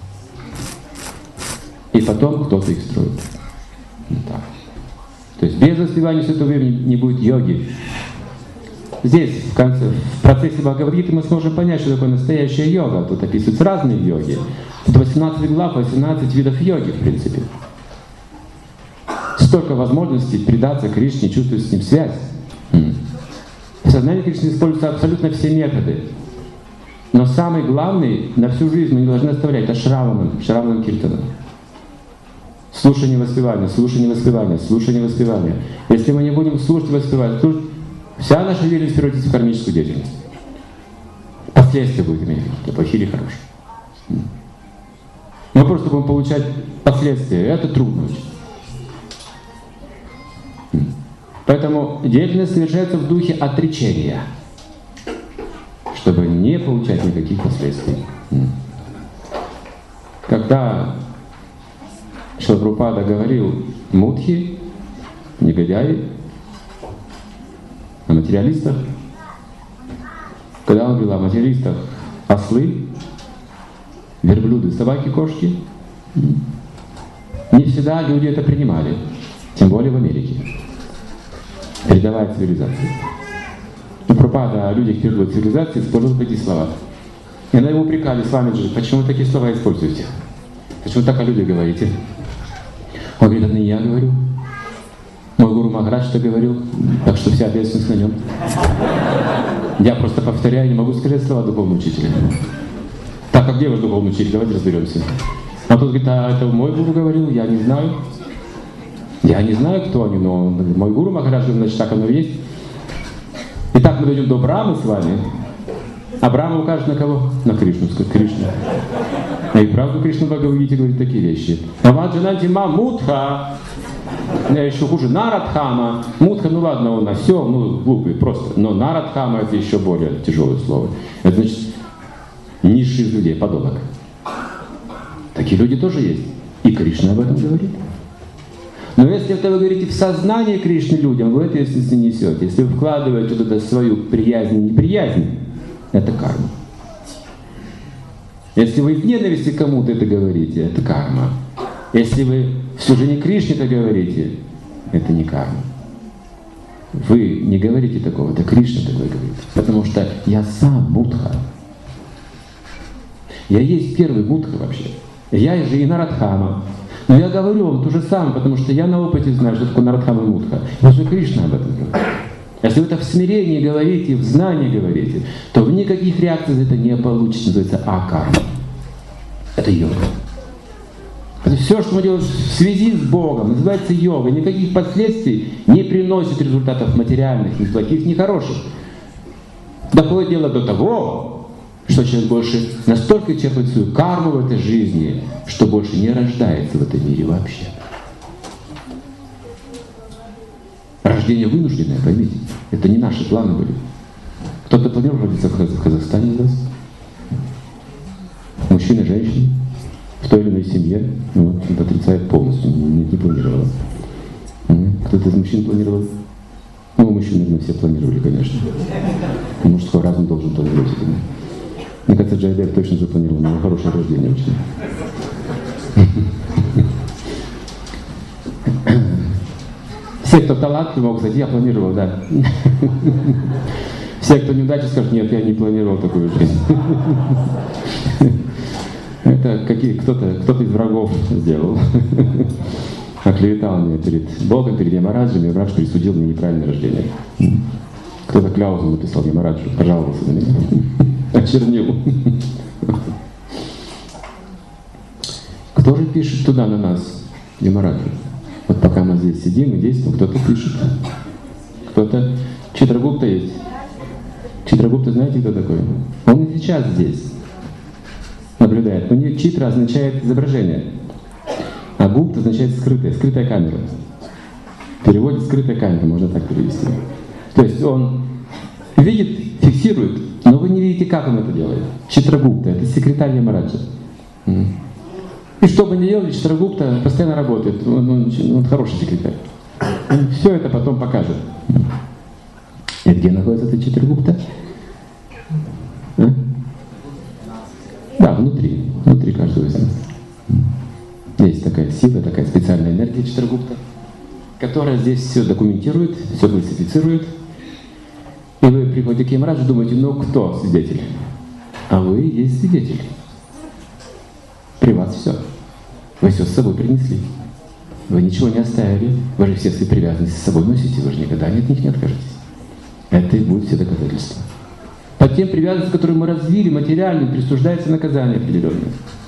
И потом кто-то их строит. Вот так. То есть без воспевания святого имени не будет йоги. Здесь, в, конце, в процессе Бхагавад-гиты мы сможем понять, что такое настоящая йога. Тут описываются разные йоги. Тут восемнадцать глав, восемнадцать видов йоги, в принципе. Столько возможностей предаться Кришне, чувствовать с ним связь. В сознании Кришны используются абсолютно все методы. Но самый главный на всю жизнь мы не должны оставлять — это Шраванам, Шраванам Киртанам. Слушание воспевания, слушание воспевания, слушание воспевания. Если мы не будем слушать и воспевать, слушать, вся наша деятельность превратится в кармическую деятельность. Последствия будут иметь какие-то, плохие или хорошие. Мы просто будем получать последствия. Это трудно очень. Поэтому деятельность совершается в духе отречения, чтобы не получать никаких последствий. Когда Шрила Прабхупада говорил мудхи, негодяи, о материалистах, когда он говорил о материалистах, ослы, верблюды, собаки, кошки, не всегда люди это принимали, тем более в Америке. Передовая цивилизация. И Прабхупада о людях передовой цивилизации использовал такие слова. И она его упрекали: Свамиджи, почему вы такие слова используете? Почему так о людях говорите? Он говорит: это не я говорю. Мой гуру Махарадж это говорил, так что вся ответственность на нем. Я просто повторяю, не могу сказать слова духовного учителя. Так, а где ваш духовный учитель? Давайте разберемся. А тот говорит: а это мой гуру говорил, я не знаю. Я не знаю, кто они, но мой гуру Махарадж, значит, так оно и есть. Итак, мы дойдем до Брамы с вами. А Брама укажет на кого? На Кришну, сказать Кришну. И правда Кришна в Бхагавад-гите говорит такие вещи. Аваджананти ма мудха. Еще хуже, Нарадхама. Мудха, ну ладно, он осел, ну глупый просто. Но Нарадхама — это еще более тяжелое слово. Это значит низший из людей, подонок. Такие люди тоже есть. И Кришна об этом говорит. Но если это вы говорите в сознание Кришны людям, вы ответственности несете. Если вы вкладываете туда свою приязнь и неприязнь, это карма. Если вы из ненависти кому-то это говорите, это карма. Если вы в служении Кришне это говорите, это не карма. Вы не говорите такого, это Кришна такое говорит. Потому что я сам мудха. Я есть первый мудха вообще. Я же и Нарадхама. Но я говорю вам то же самое, потому что я на опыте знаю, что такое Нарадхама и мудха. Даже Кришна об этом говорит. Если вы это в смирении говорите, в знании говорите, то вы никаких реакций за это не получите. Называется акарма. Это йога. Это все, что мы делаем в связи с Богом, называется йога. Никаких последствий не приносит результатов материальных, ни плохих, ни хороших. Доходит дело до того, что человек больше настолько черпает свою карму в этой жизни, что больше не рождается в этом мире вообще. Рождение вынужденное, поймите. Это не наши планы были. Кто-то планировал родиться в Казахстане из нас. Мужчина, женщина. В той или иной семье. Ну, вот, отрицает полностью. Не, не планировала. Кто-то из мужчин планировал. Ну, мужчин, наверное, все планировали, конечно. Мужской разум должен планировать. Мне кажется, Джайдев точно запланировал. У него хорошее рождение очень. Все, кто талантливый, мог сказать: я планировал, да. Все, кто неудачник, скажут: нет, я не планировал такую жизнь. Это какие, кто-то, кто-то из врагов сделал. Оклеветал меня перед Богом, перед Ямараджем, и Ямарадж присудил мне неправильное рождение. Кто-то кляузу написал Ямараджу, пожаловался на меня. Очернил. Кто же пишет туда на нас, Ямараджу? Вот пока мы здесь сидим и действуем, кто-то пишет. Кто-то... Читрагупта есть. Читрагупта, знаете, кто такой? Он и сейчас здесь наблюдает. У него читра означает изображение, а гупта означает скрытая, скрытая камера. В переводе скрытая камера, можно так перевести. То есть он видит, фиксирует, но вы не видите, как он это делает. Читрагупта — это секретарь Ямараджа. И что бы ни делали, Читрагупта постоянно работает. Он, он, он хороший секретарь. Он все это потом покажет. И где находится эта Читрагупта? А? Да, внутри. Внутри каждого из нас. Есть такая сила, такая специальная энергия Читрагупта, которая здесь все документирует, все классифицирует. И вы приходите к Ямараджу, думаете, ну кто свидетель? А вы есть свидетель. При вас все. Вы все с собой принесли. Вы ничего не оставили. Вы же все свои привязанности с собой носите, вы же никогда от них не откажетесь. Это и будет все доказательства. Под тем привязанностям, которые мы развили, материально, присуждается наказание определенное.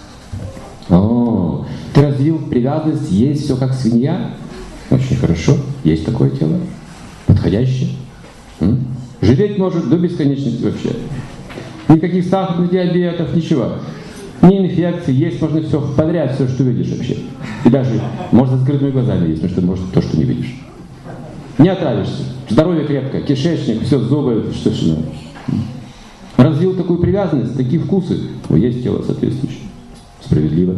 О, ты развил привязанность, есть все как свинья? Очень хорошо, есть такое тело, подходящее. М? Жреть может до бесконечности вообще. Никаких сахарных диабетов, ничего. Ни инфекции, есть можно все подряд, все, что видишь вообще. И даже можно с закрытыми глазами есть, потому что может то, что не видишь. Не отравишься. Здоровье крепкое, кишечник, все, зубы, что все. Развил такую привязанность, такие вкусы. О, есть тело соответствующее. Справедливо.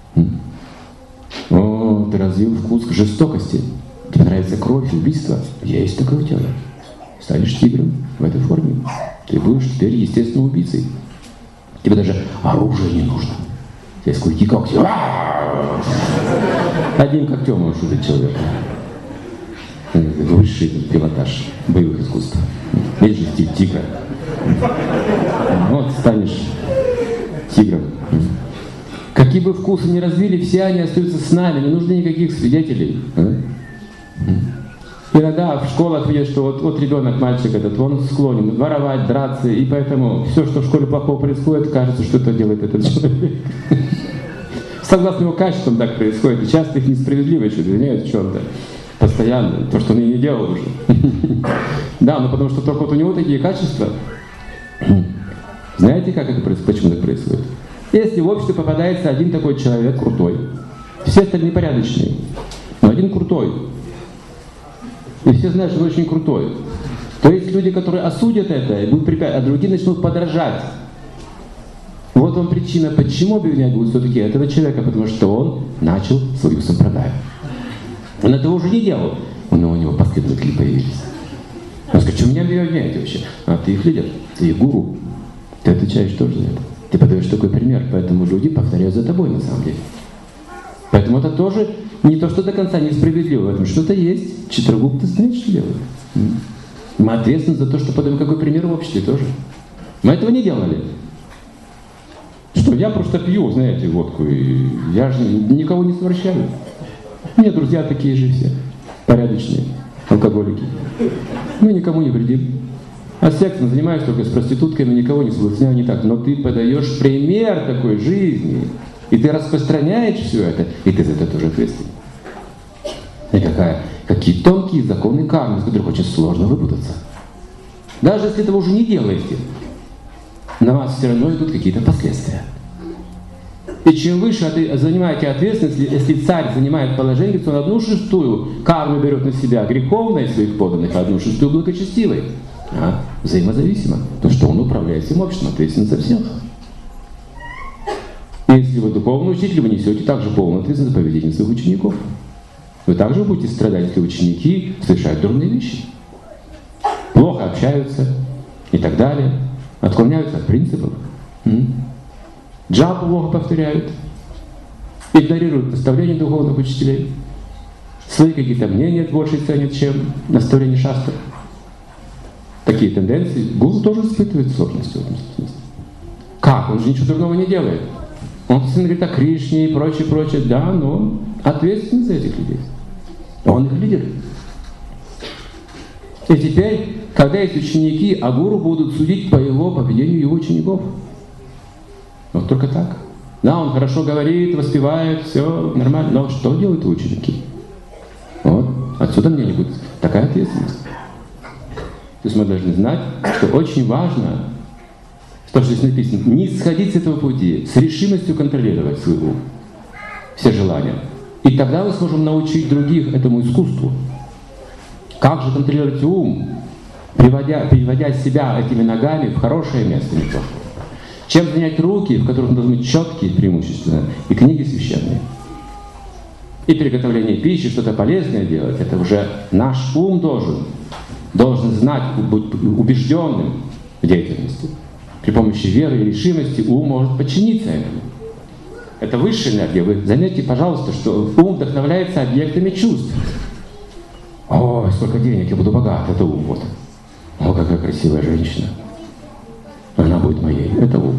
О, ты развил вкус к жестокости. Тебе нравится кровь, убийство. Есть такое тело. Станешь тигром в этой форме. Ты будешь теперь естественным убийцей. Тебе даже оружие не нужно. Тебе сколько когти. Одним когтем можешь убить человека. Высший пилотаж боевых искусств. Есть же стиль тигра. Вот станешь тигром. Какие бы вкусы ни развили, все они остаются с нами. Не нужно никаких свидетелей. Иногда в школах видят, что вот, вот ребенок, мальчик этот, он склонен воровать, драться, и поэтому все, что в школе плохого происходит, кажется, что это делает этот человек. Согласно его качествам так происходит. И часто их несправедливо еще обвиняют в чем-то. Постоянно. То, что он и не делал уже. Да, но потому что только вот у него такие качества. Знаете, как это происходит? Почему так происходит? Если в обществе попадается один такой человек крутой, все остальные порядочные, но один крутой, и все знают, что он очень крутой, то есть люди, которые осудят это, и будут препятствовать, а другие начнут подражать. Вот вам причина, почему обвинять будут все-таки этого человека, потому что он начал свою сампрадаю. Он этого уже не делал, но у него последователи появились. Он скажет, что меня обвиняете вообще? А ты их лидер, ты их гуру, ты отвечаешь тоже за это. Ты подаешь такой пример, поэтому люди повторяют за тобой на самом деле. Поэтому это тоже не то, что до конца несправедливо, в этом что-то есть. Читрагупта знает, что делает. Мы ответственны за то, что подаем какой пример в обществе тоже. Мы этого не делали. Что я просто пью, знаете, водку, и я же никого не совращаю. У меня друзья такие же все, порядочные, алкоголики. Мы никому не вредим. А сексом занимаюсь только с проститутками, никого не соблазняю, не так. Но ты подаешь пример такой жизни, и ты распространяешь все это, и ты за это тоже ответственен. И какая, какие тонкие законы кармы, из которых очень сложно выпутаться. Даже если этого уже не делаете, на вас все равно идут какие-то последствия. И чем выше вы занимаете ответственность, если царь занимает положение, то он одну шестую карму берет на себя греховной своих подданных, а одну шестую благочестивой. А? Взаимозависимо. То, что он управляет всем обществом, ответственен за всех. И если вы духовный учитель, вы несете также полную ответственность за поведение своих учеников. Вы также будете страдать, если ученики совершают дурные вещи. Плохо общаются и так далее. Отклоняются от принципов. Джапу плохо повторяют. Игнорируют наставления духовных учителей. Свои какие-то мнения больше ценят, чем наставления шастр. Такие тенденции гуру тоже испытывает сложности в этом смысле. Как? Он же ничего дурного не делает. Он постоянно говорит о Кришне и прочее, прочее. Да, но ответственен за этих людей. Он их лидер. И теперь, когда есть ученики, а гуру будут судить по его поведению его учеников. Вот только так. Да, он хорошо говорит, воспевает, все нормально. Но что делают ученики? Отсюда мне не будет такая ответственность. То есть мы должны знать, что очень важно, что здесь написано, не сходить с этого пути, с решимостью контролировать свой ум, все желания. И тогда мы сможем научить других этому искусству. Как же контролировать ум, приводя, приводя себя этими ногами в хорошее место, не плохое. Чем занять руки, в которых должны быть четкие преимущественно, и книги священные. И приготовление пищи, что-то полезное делать, это уже наш ум должен, должен знать, быть убежденным в деятельности. При помощи веры и решимости ум может подчиниться этому. Это высшая энергия. Вы заметьте, пожалуйста, что ум вдохновляется объектами чувств. Ой, сколько денег, я буду богат, это ум. Вот. О, какая красивая женщина. Она будет моей. Это ум.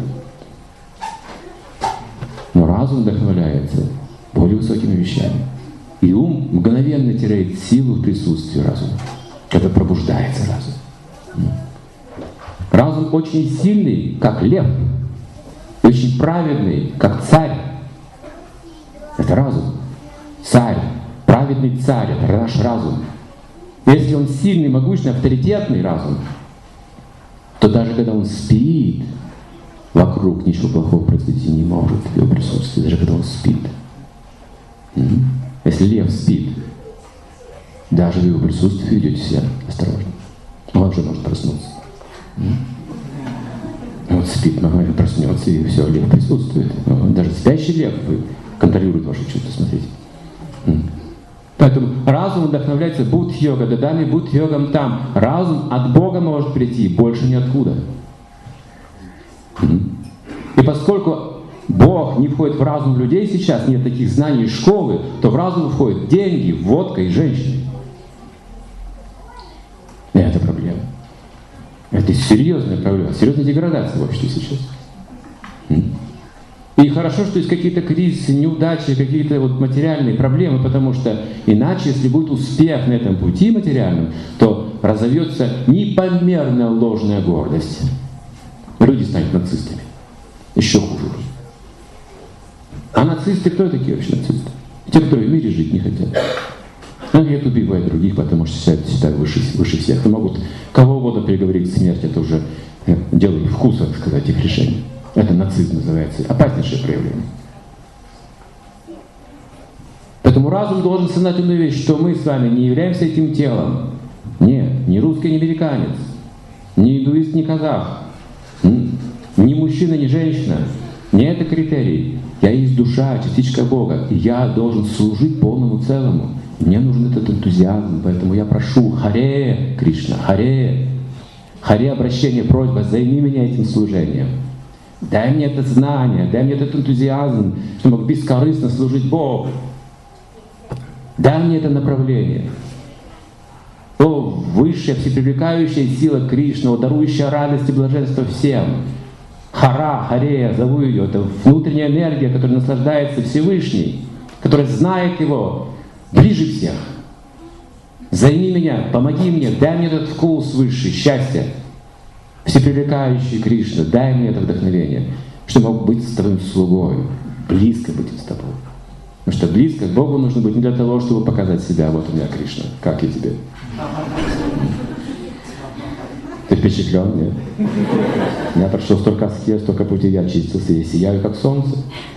Но разум вдохновляется более высокими вещами. И ум мгновенно теряет силу в присутствии разума, когда пробуждается разум. Разум очень сильный, как лев, очень праведный, как царь. Это разум. Царь, праведный царь, это наш разум. Если он сильный, могущественный, авторитетный разум, то даже когда он спит, вокруг ничего плохого произойти не может в его присутствии, даже когда он спит. Если лев спит, даже в его присутствии ведете себя осторожно. Он уже может проснуться. Вот спит, мама проснется, и все, лев присутствует. Даже спящий лев контролирует ваши чувства, смотрите. Поэтому разум вдохновляется будх-йога, дадами будх-йогам там. Разум от Бога может прийти, больше ниоткуда. И поскольку Бог не входит в разум людей сейчас, нет таких знаний и школы, то в разум входят деньги, водка и женщины. И это проблема. Это серьезная проблема, серьезная деградация в обществе сейчас. И хорошо, что есть какие-то кризисы, неудачи, какие-то вот материальные проблемы, потому что иначе, если будет успех на этом пути материальном, то разовьется непомерная ложная гордость. Люди станут нацистами. Еще хуже. А нацисты кто такие вообще нацисты? Те, которые в мире жить не хотят. Они хотят убивать других, потому что считают, считают выше, выше всех. И могут кого угодно переговорить к смерти. Это уже дело их вкуса, так сказать, их решений. Это нацизм называется. Опаснейшее проявление. Поэтому разум должен сознать одну вещь, что мы с вами не являемся этим телом. Нет, ни русский, ни американец, ни индуист, ни казах, ни мужчина, ни женщина. Не это критерий. Я есть душа, частичка Бога, и я должен служить полному целому. Мне нужен этот энтузиазм, поэтому я прошу Харе Кришна, Харе, Харе обращение, просьба, займи меня этим служением. Дай мне это знание, дай мне этот энтузиазм, чтобы мог бескорыстно служить Богу. Дай мне это направление. О, высшая, всепривлекающая сила Кришны, дарующая радость и блаженство всем. Хара, Харе, зову ее. Это внутренняя энергия, которая наслаждается Всевышний, которая знает Его ближе всех. Займи меня, помоги мне, дай мне этот вкус высший, счастья. Всепривлекающий Кришна, дай мне это вдохновение, чтобы мог быть с твоим слугой, близко быть с тобой. Потому что близко к Богу нужно быть не для того, чтобы показать себя, вот у меня Кришна, как я тебе. Ты впечатлен, нет? Я прошел столько аскез, столько путей, я очистился, я сияю, как солнце.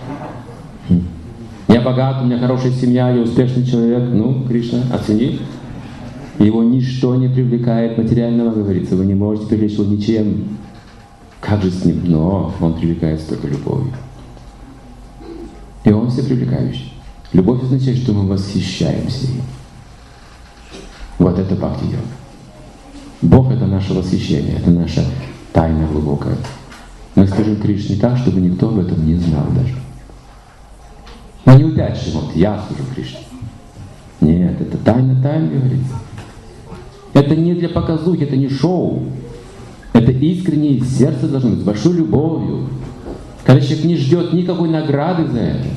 Я богат, у меня хорошая семья, я успешный человек. Ну, Кришна, оцени. Его ничто не привлекает материального, говорится. Вы не можете привлечь его ничем. Как же с ним? Но он привлекается только любовью. И он все привлекающий. Любовь означает, что мы восхищаемся им. Вот это бхакти-йога. Бог — это наше восхищение, это наша тайна глубокая. Мы скажем Кришне так, чтобы никто об этом не знал даже. Мы не упячим, вот я служу Кришне. Нет, это тайна тайн, говорится. Это не для показухи, это не шоу. Это искреннее сердце должно быть, с большой любовью. Когда человек не ждет никакой награды за это.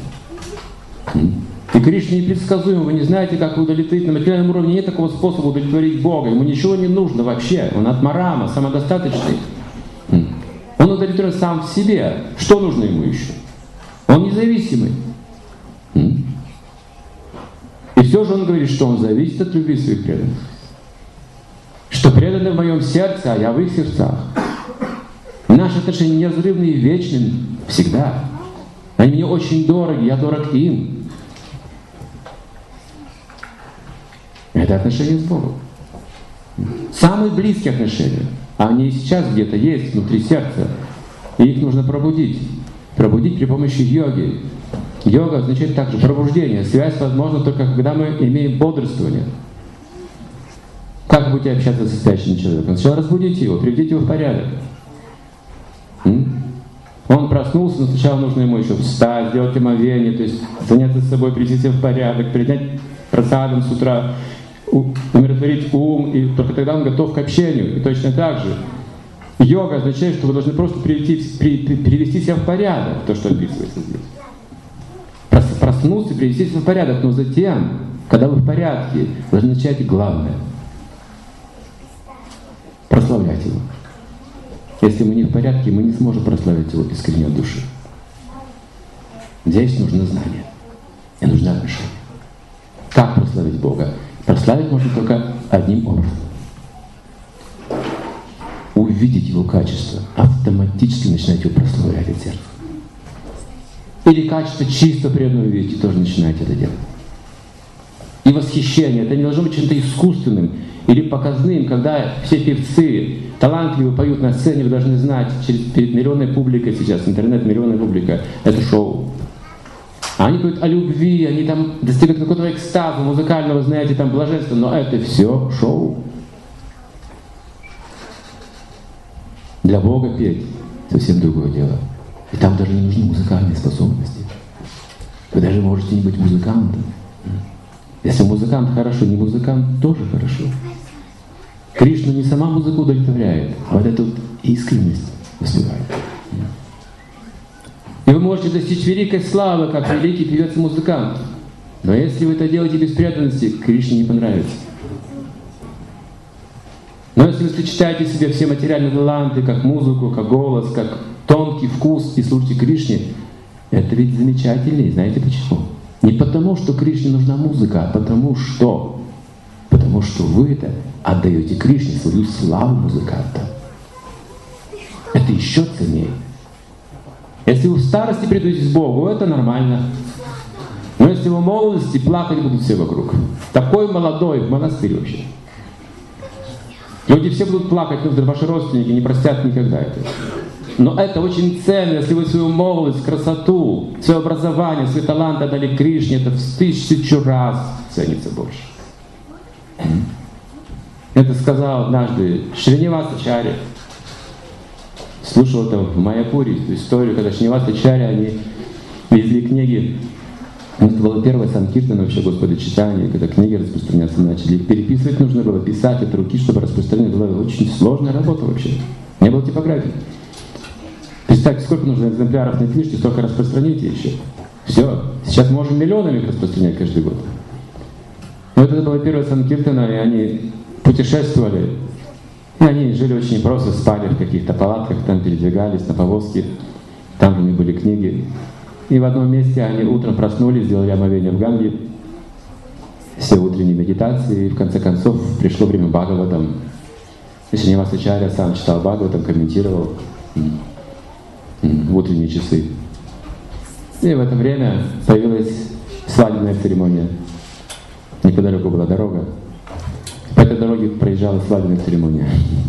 И Кришна непредсказуем, вы не знаете, как удовлетворить. На материальном уровне нет такого способа удовлетворить Бога. Ему ничего не нужно вообще. Он атмарама, самодостаточный. Он удовлетворен сам в себе. Что нужно ему еще? Он независимый. И все же он говорит, что он зависит от любви своих преданных. Что преданы в моем сердце, а я в их сердцах. Наши отношения неразрывны и вечны всегда. Они мне очень дороги, я дорог им. Это отношения с Богом. Самые близкие отношения. Они и сейчас где-то есть внутри сердца. И их нужно пробудить. Пробудить при помощи йоги. Йога означает также пробуждение. Связь возможна только когда мы имеем бодрствование. Как вы будете общаться с спящим человеком? Сначала разбудите его, приведите его в порядок. М? Он проснулся, но сначала нужно ему еще встать, сделать омовение, то есть заняться собой, привести себя в порядок, принять просадом с утра, умиротворить ум, и только тогда он готов к общению. И точно так же йога означает, что вы должны просто привести, при, при, привести себя в порядок, то, что описывается здесь. Проснуться, привести себя в порядок, но затем, когда вы в порядке, вы должны начать главное — прославлять Его. Если мы не в порядке, мы не сможем прославить Его искренне от души. Здесь нужно знание и нужно отношение. Как прославить Бога? Прославить можно только одним образом. Увидеть Его качество, автоматически начинаете Его прославлять от сердца. Или качество чисто преданного видите, тоже начинаете это делать. И восхищение. Это не должно быть чем-то искусственным или показным. Когда все певцы талантливо поют на сцене, вы должны знать, через, перед миллионной публикой сейчас, интернет, миллионная публика, это шоу. А они поют о любви, они там достигают какого-то экстаза музыкального, знаете, там блаженства, но это все шоу. Для Бога петь совсем другое дело. И там даже не нужны музыкальные способности. Вы даже можете не быть музыкантом. Если музыкант хорошо, не музыкант тоже хорошо. Кришна не сама музыку удовлетворяет, а вот эту искренность воспевает. И вы можете достичь великой славы, как великий певец и музыкант. Но если вы это делаете без преданности, Кришне не понравится. Но если вы сочетаете в себе все материальные таланты, как музыку, как голос, как тонкий вкус, и служите Кришне, это ведь замечательнее. Знаете почему? Не потому, что Кришне нужна музыка, а потому что, потому что вы это отдаете Кришне свою славу музыканта. Это еще ценнее. Если вы в старости предаетесь Богу, это нормально. Но если вы в молодости, плакать будут все вокруг. Такой молодой в монастырь вообще. Люди все будут плакать, но ваши родственники не простят никогда это. Но это очень ценно, если вы свою молодость, красоту, свое образование, свой талант отдали Кришне, это в тысячу раз ценится больше. Это сказал однажды Шринивасачарья. Слушал это в Майяпуре, эту историю, когда Шринивасачарья, они везли книги. Это было первое санкиртана вообще Господа читания, когда книги распространяться начали. Их переписывать нужно было, писать от руки, чтобы распространять. Была очень сложная работа вообще. Не было типографии. Представьте, сколько нужно экземпляров на книжке, столько распространите еще. Все. Сейчас можем миллионами их распространять каждый год. Но это было первое санкиртана, и они путешествовали. И они жили очень просто, спали в каких-то палатках, там передвигались на повозке. Там у них были книги. И в одном месте они утром проснулись, сделали омовение в Ганге, все утренние медитации, и в конце концов пришло время Бхагаватам. И Шринивасачарья сам читал Бхагаватам, комментировал в утренние часы. И в это время появилась свадебная церемония. Неподалеку была дорога. По этой дороге проезжала свадебная церемония.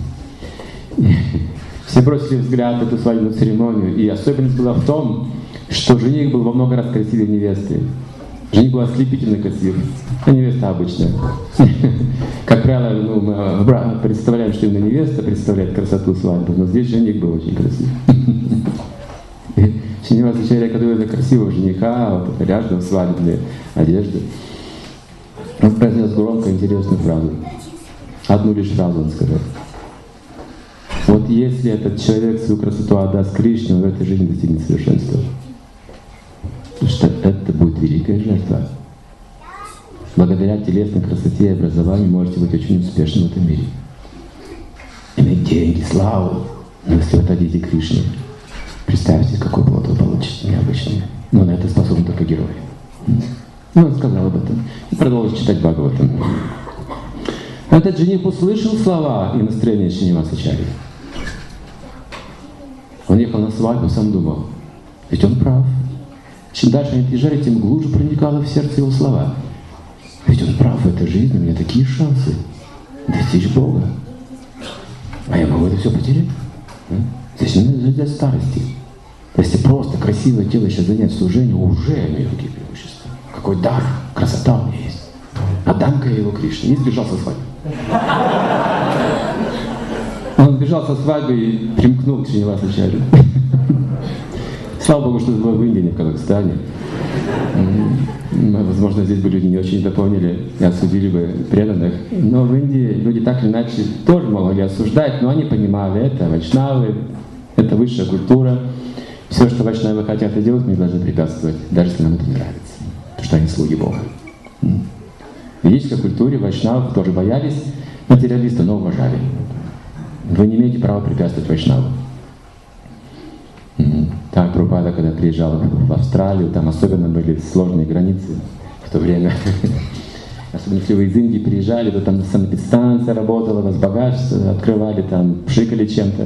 Все бросили взгляд на эту свадебную церемонию, и особенность была в том, что жених был во много раз красивее невесты. Жених был ослепительно красив, а невеста обычная. Как правило, ну, мы представляем, что именно невеста представляет красоту свадьбы, но здесь жених был очень красив. Шринивасачарья, когда увидел красивого жениха, вот ряженого в свадебной одежде, он произнес громко интересную фразу. Одну лишь фразу он сказал. Вот если этот человек свою красоту отдаст Кришне, он в этой жизни достигнет совершенства. Потому что это будет великая жертва. Благодаря телесной красоте и образованию можете быть очень успешным в этом мире. Иметь деньги, славу. Но если вы отдадите Кришне, представьте, какой плод вы получите необычный. Но на это способны только герои. И он сказал об этом. И продолжил читать Бхагаватам. Этот жених услышал слова и настроение Шринивасачарьи. Он ехал на свадьбу, сам думал, ведь он прав. Чем дальше они приезжали, тем глубже проникало в сердце его слова. Ведь он прав, в этой жизни у меня такие шансы достичь Бога. А я могу это все потерять? Зачем мне жить для старости? Если просто красивое тело сейчас занять служением, уже имею такие преимущества. Какой дар, красота у меня есть. Отдам-ка я его Кришне. И сбежал со свадьбы. Он сбежал со свадьбы и примкнул к Шринивасачарье. Слава Богу, что это было в Индии, не в Казахстане. Возможно, здесь бы люди не очень это поняли и осудили бы преданных. Но в Индии люди так или иначе тоже могли осуждать, но они понимали, это вайшнавы, это высшая культура. Все, что вайшнавы хотят и делать, мы должны препятствовать, даже если нам это не нравится. Потому что они слуги Бога. В ведической культуре вайшнавов тоже боялись материалисты, но уважали. Вы не имеете права препятствовать вайшнаву. Так, Прабхупада, когда приезжал в Австралию, там особенно были сложные границы в то время. Особенно если вы из Индии приезжали, то там санэпидстанция работала, вас багаж открывали, там пшикали чем-то.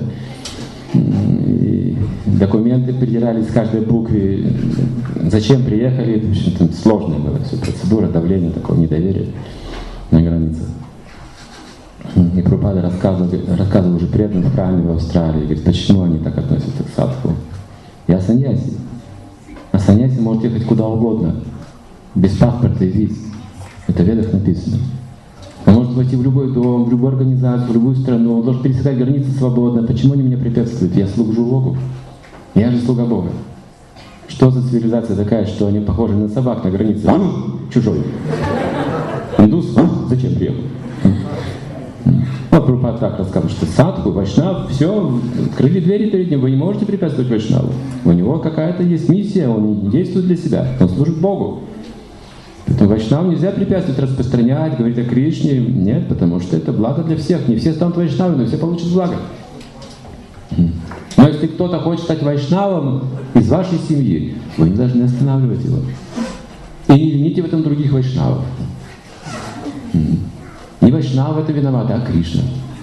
И документы придирались к каждой букве. Зачем приехали? В общем, там сложная была вся процедура, давление, такого недоверия на границах. И Прабхупада рассказывал, рассказывал уже преданным в храме в Австралии, говорит, почему они так относятся к садху. Я саньяси. А саньяси может ехать куда угодно, без паспорта и виз. Это в ведах написано. Он может войти в любой дом, в любую организацию, в любую страну, он должен пересекать границы свободно. Почему они меня препятствуют? Я служу Богу. Я же слуга Бога. Что за цивилизация такая, что они похожи на собак на границе? А ну, чужой. Индус, а? Зачем приехал? Вот Прабхупада так рассказывает, что садху, вайшнав, все, открыли двери перед ним, вы не можете препятствовать вайшнаву. У него какая-то есть миссия, он не действует для себя, он служит Богу. Поэтому вайшнаву нельзя препятствовать, распространять, говорить о Кришне. Нет, потому что это благо для всех. Не все станут вайшнавами, но все получат благо. Но если кто-то хочет стать вайшнавом из вашей семьи, вы не должны останавливать его. И не вините в этом других вайшнавов. Не вайшнав это виноват, а Кришна.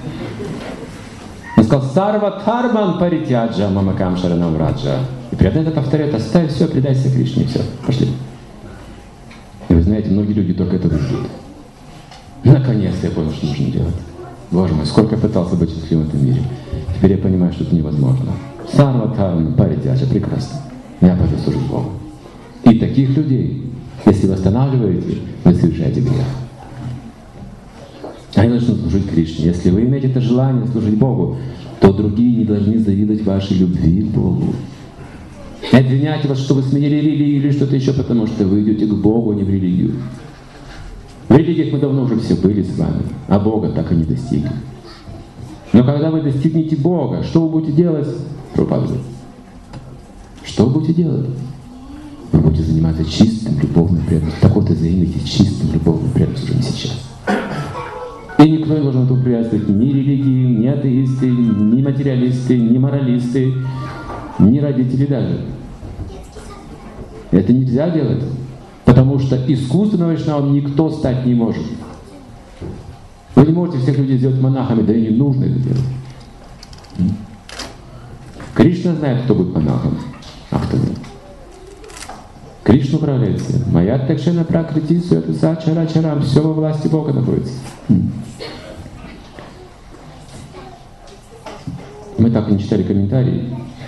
Он сказал, «Сарва дхарман паритяджа мамакам шаранам раджа». И преданный это повторяет, оставь все, предайся Кришне, и все, пошли. И вы знаете, многие люди только этого ждут. Наконец-то я понял, что нужно делать. Боже мой, сколько я пытался быть счастливым в этом мире. Теперь я понимаю, что это невозможно. Сарва дхарман паритяджа, прекрасно. Я пойду служить Богу. И таких людей, если вы останавливаете, вы совершаете грех. Они должны служить Кришне. Если вы имеете это желание служить Богу, то другие не должны завидовать вашей любви к Богу. И обвинять вас, что вы сменили религию или что-то еще, потому что вы идете к Богу, а не в религию. В религиях мы давно уже все были с вами, а Бога так и не достигли. Но когда вы достигнете Бога, что вы будете делать? Прабхупада говорит, что вы будете делать? Вы будете заниматься чистым любовным преданностью. Так вот и займитесь чистым любовным преданностью уже сейчас. И никто не должен этому препятствовать, ни религии, ни атеисты, ни материалисты, ни моралисты, ни родители даже. Это нельзя делать, потому что искусственно вайшнавом никто стать не может. Вы не можете всех людей сделать монахами, да и не нужно это делать. Кришна знает, кто будет монахом, а кто нет. Кришна управляет всем. Моя такшена пракрити, суэта сачара чарам, все во власти Бога находится. Мы так и не читали комментарии.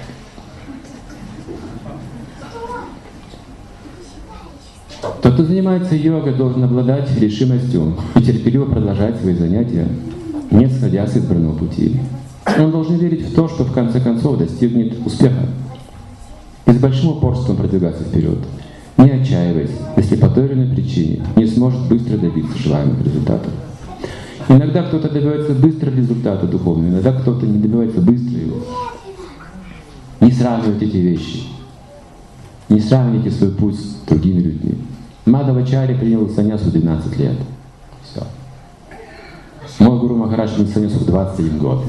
Тот, кто занимается йогой, должен обладать решимостью и терпеливо продолжать свои занятия, не сходя с избранного пути. Он должен верить в то, что в конце концов достигнет успеха. И с большим упорством продвигаться вперед. Не отчаиваясь, если по той или иной причине не сможет быстро добиться желаемых результатов. Иногда кто-то добивается быстро результата духовного, иногда кто-то не добивается быстро его. Не сравнивайте эти вещи. Не сравнивайте свой путь с другими людьми. Мадхавачарья принял саньясу в двенадцать лет. Все. Мой гуру Махарадж принял саньясу в двадцать один год.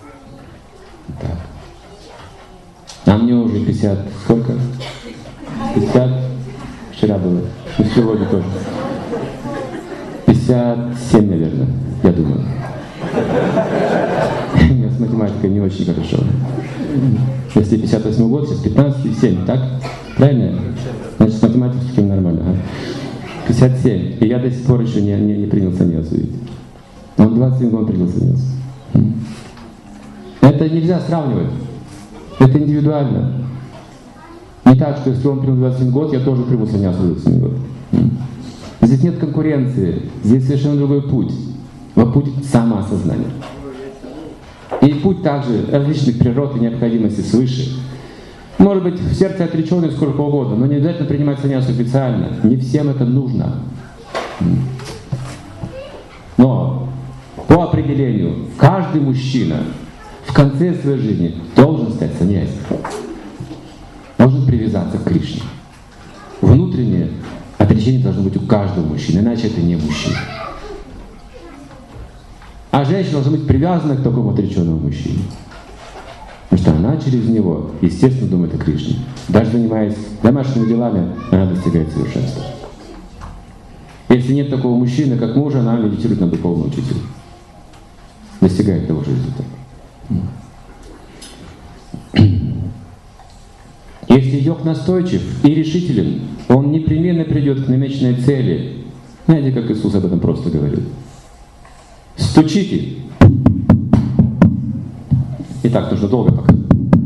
Так. А мне уже пятьдесят сколько? пятьдесят, вчера было, и сегодня тоже. пятьдесят семь, наверное, я думаю. У меня с математикой не очень хорошо. Если пятьдесят восьмой год, сейчас пятнадцать и семь, так? Правильно? Значит, с математикой таким нормально. Ага. пятьдесят семь. И я до сих пор еще не, не, не принял саньясу. Он двадцать семь год принял саньясу. Это нельзя сравнивать. Это индивидуально. Не так, что если он принял двадцать семь год, я тоже приму саньясу двадцать семь год. Здесь нет конкуренции. Здесь совершенно другой путь. Вот путь самоосознания. И путь также различных природ и необходимостей свыше. Может быть, в сердце отреченный сколько угодно, но не обязательно принимать саньясу официально. Не всем это нужно. Но по определению каждый мужчина в конце своей жизни должен стать саньясиком. Должен привязаться к Кришне. Внутреннее отречение должно быть у каждого мужчины, иначе это не мужчина. А женщина должна быть привязана к такому отреченному мужчине. Потому что она через него, естественно, думает о Кришне. Даже занимаясь домашними делами, она достигает совершенства. Если нет такого мужчины, как мужа, она медитирует на духовном учителе. Достигает того же результата. Если йог настойчив и решителен, он непременно придет к намеченной цели. Знаете, как Иисус об этом просто говорит? Стучите. И так нужно долго пока.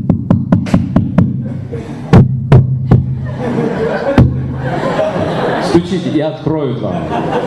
Стучите, и откроют вам.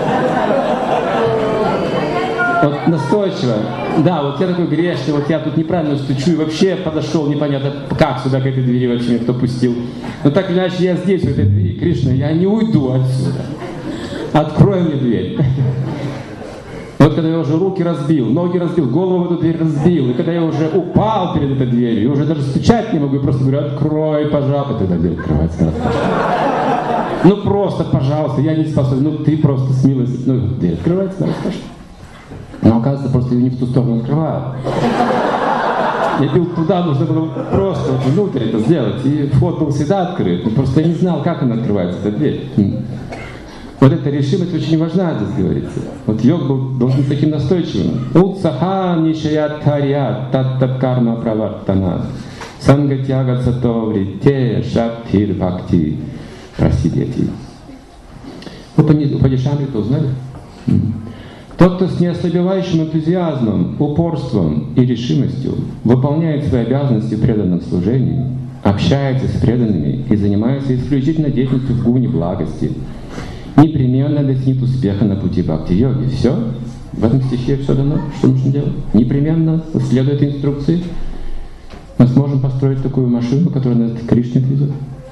Вот настойчиво. Да, вот я такой грешный, вот я тут неправильно стучу, и вообще подошел непонятно как сюда, к этой двери вообще меня кто пустил. Но так или иначе я здесь, в этой двери, Кришна, я не уйду отсюда. Открой мне дверь. Вот когда я уже руки разбил, ноги разбил, голову в эту дверь разбил, и когда я уже упал перед этой дверью, и уже даже стучать не могу, я просто говорю, открой, пожалуйста, тогда дверь открывается. Ну просто, пожалуйста, я не способен, ну ты просто с милостью, ну дверь открывается, да, расскажи. Но оказывается, просто ее не в ту сторону открываю. Я бил туда, нужно было просто вот внутрь это сделать, и вход был всегда открыт, но просто я не знал, как она открывается, эта дверь. Вот эта решимость очень важна, здесь говорится. Вот йог был, должен быть таким настойчивым. Утсаха нишаят карьят таттат карма правартана сангатьяга сатоври те шактир бхакти прасидети. Упадишамриту знали? Тот, кто с неослабевающим энтузиазмом, упорством и решимостью выполняет свои обязанности в преданном служении, общается с преданными и занимается исключительно деятельностью в гуне благости, непременно достигнет успеха на пути бхакти-йоги. Все? В этом стихе все дано, что нужно делать. Непременно следуя этой инструкции, мы сможем построить такую машину, которая нас к Кришне отвезет.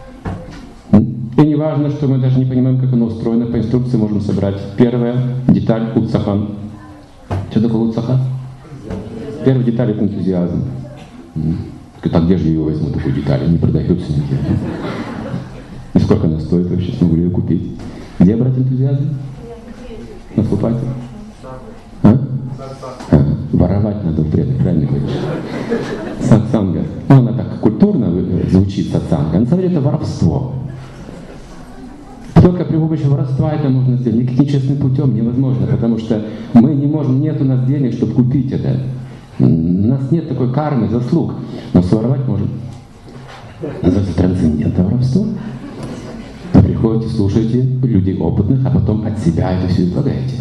И не важно, что мы даже не понимаем, как оно устроено, по инструкции можем собрать. Первая деталь — утсахан. Что такое утсахан? Первая деталь — это энтузиазм. Так где же я ее возьму, такую деталь? Не продается нигде. И сколько она стоит вообще? Смогу ли ее купить? Где брать энтузиазм? На фупате? А? А, воровать надо в преданных, правильно говоришь? Сатсанга. Ну, она так культурно звучит, сатсанга. На самом деле это воровство. Только при помощи воровства это можно сделать. Никаким нечестным путем невозможно, потому что мы не можем, нет у нас денег, чтобы купить это. У нас нет такой кармы, заслуг. Но своровать можем. Называется трансцендентное воровство. Вы приходите, слушаете людей опытных, а потом от себя это все излагаете.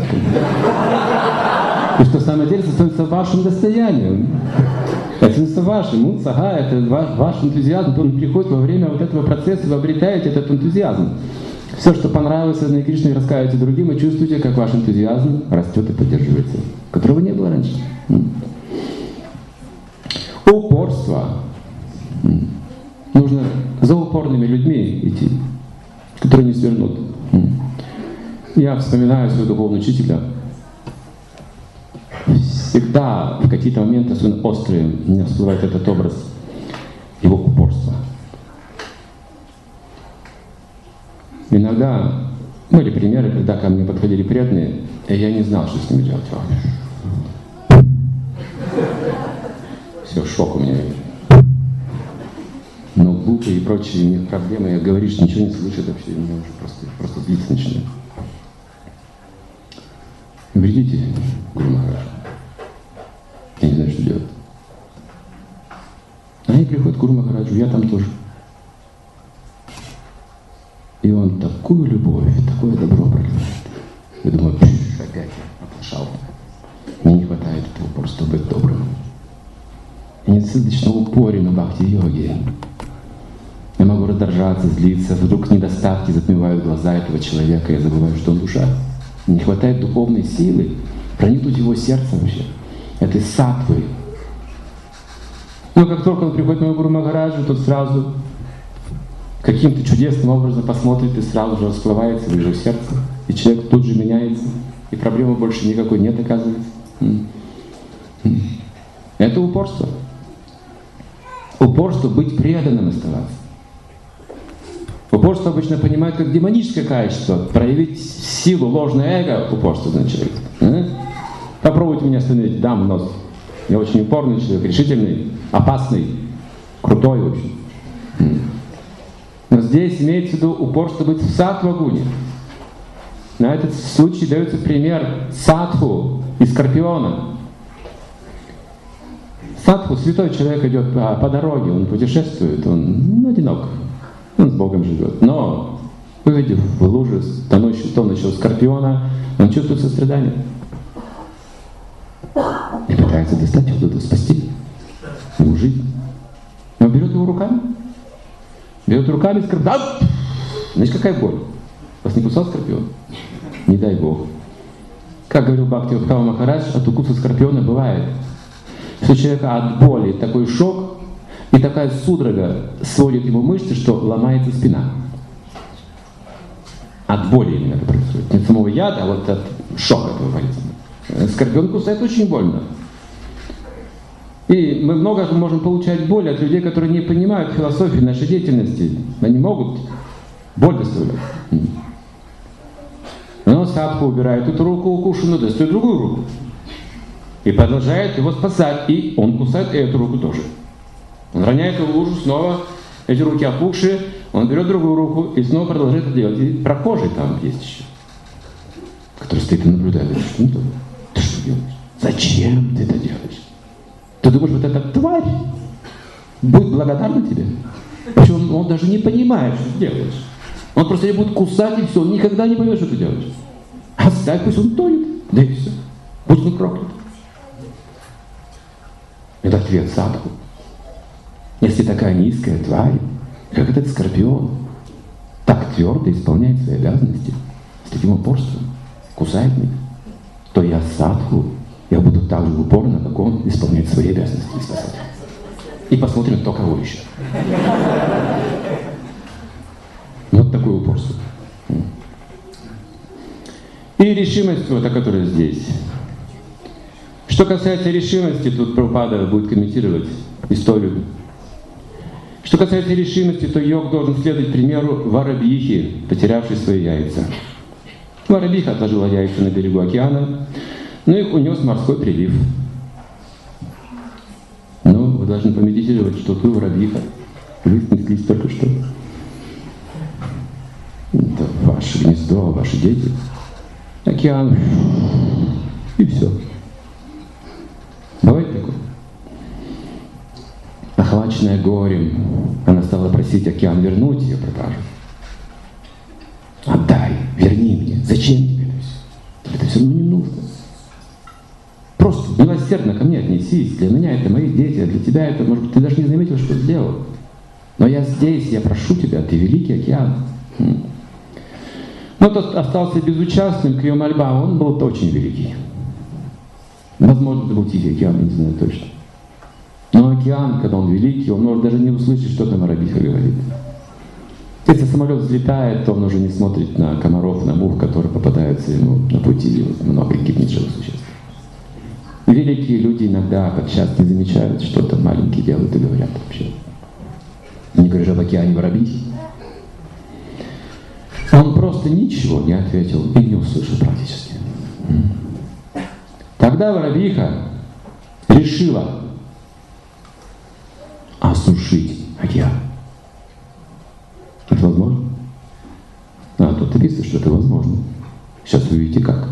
И что самое деле становится вашим достоянием. Это становится вашим. Утсаха, это ваш, ваш энтузиазм. Он приходит во время вот этого процесса, вы обретаете этот энтузиазм. Все, что понравилось Одной Кришне, рассказывайте другим, и чувствуете, как ваш энтузиазм растет и поддерживается, которого не было раньше. Упорство. Нужно за упорными людьми идти, которые не свернут. Я вспоминаю своего духовного учителя. Всегда в какие-то моменты, особенно острые, у меня всплывает этот образ его упорства. Иногда были примеры, когда ко мне подходили преданные, и я не знал, что с ними делать. Все, шок у меня. Ну, глупые и прочие, у них проблемы, я говоришь, ничего не слышит вообще, меня уже просто, просто злиться начинает. Придите, Гуру Махарадж. Я не знаю, что делать. Они приходят к Гуру Махараджу, я там тоже. И он такую любовь, такое добро проливает. Я думаю, опять я оплошал. Мне не хватает этого просто быть добрым. Я недостаточно упорен на бхакти-йоге. Я могу раздражаться, злиться, вдруг недостатки затмевают глаза этого человека, я забываю, что он душа. Не хватает духовной силы проникнуть в его сердце вообще, этой саттвы. Но как только он приходит к моему Гуру Махараджу, тот сразу каким-то чудесным образом посмотрит и сразу же расплывается в его сердце. И человек тут же меняется, и проблемы больше никакой нет, оказывается. Это упорство. Упорство быть преданным оставаться. Упорство обычно понимают как демоническое качество. Проявить силу, ложное эго, упорство означает. Попробуйте меня остановить, дам в нос. Я очень упорный человек, решительный, опасный, крутой очень. Но здесь имеется в виду упорство быть в саттва-гуне. На этот случай дается пример садху и скорпиона. Садху, святой человек, идет по, по дороге, он путешествует, он одинок, он с Богом живет. Но, увидев в луже тонущего скорпиона, он чувствует сострадание. И пытается достать его оттуда, спасти, ему жизнь. Он берет его руками. Берет руками скорпион. А! Знаете, какая боль? Вас не кусал скорпион? Не дай Бог. Как говорил Бхактивinoда Махарадж, от укуса скорпиона бывает, что у человека от боли такой шок, и такая судорога сводит его мышцы, что ломается спина. От боли именно это происходит. Не от самого яда, а вот от шока этого болезни. Скорпион кусает очень больно. И мы много можем получать боль от людей, которые не понимают философии нашей деятельности. Они могут боль доставлять. Но садху убирает эту руку укушенную, достает другую руку. И продолжает его спасать. И он кусает эту руку тоже. Он роняет его в лужу, снова эти руки опухшие, он берет другую руку и снова продолжает это делать. И прохожий там есть еще, который стоит и наблюдает. Что ты, ты что делаешь? Зачем ты это делаешь? Ты думаешь, вот эта тварь будет благодарна тебе? Причем он даже не понимает, что ты делаешь. Он просто не будет кусать, и все. Он никогда не поймет, что ты делаешь. Оставь, пусть он тонет. Да и все. Будь он проклят. Это ответ садху. Если такая низкая тварь, как этот скорпион, так твердо исполняет свои обязанности, с таким упорством, кусает меня, то я садху, я буду так же упорно, как он, исполнять свои обязанности и спасать. И посмотрим, кто кого еще. Вот такое упорство. И решимость, вот, о которой здесь. Что касается решимости, тут Прабхупада будет комментировать историю. Что касается решимости, то йог должен следовать примеру воробьихи, потерявшей свои яйца. Воробьиха отложила яйца на берегу океана, но их унес морской прилив. Ну, вы должны помедитировать, что вы воробьиха. Вы снеслись только что. Это ваше гнездо, ваши дети. Океан. И все. Бывает такое? Охваченная горем, она стала просить океан вернуть ее пропажу. Отдай, верни мне. Зачем тебе это все? Тебе это все равно не нужно. Просто милосердно ко мне отнесись. Для меня это мои дети, а для тебя это, может быть, ты даже не заметил, что сделал. Но я здесь, я прошу тебя, ты великий океан. Но тот остался безучастным к ее мольбам, он был очень великий. Возможно, это был Тихий океан, я не знаю точно. Но океан, когда он великий, он может даже не услышать, что там воробьиха говорит. Если самолет взлетает, то он уже не смотрит на комаров, на мух, которые попадаются ему на пути, много каких-нибудь живых существ. Великие люди иногда, подчас, не замечают, что там маленькие делают и говорят вообще. Не говоря об океане воробьихи. Он просто ничего не ответил и не услышал практически. Тогда воробьиха решила осушить океан. Это возможно? А, тут написано, что это возможно. Сейчас вы увидите как.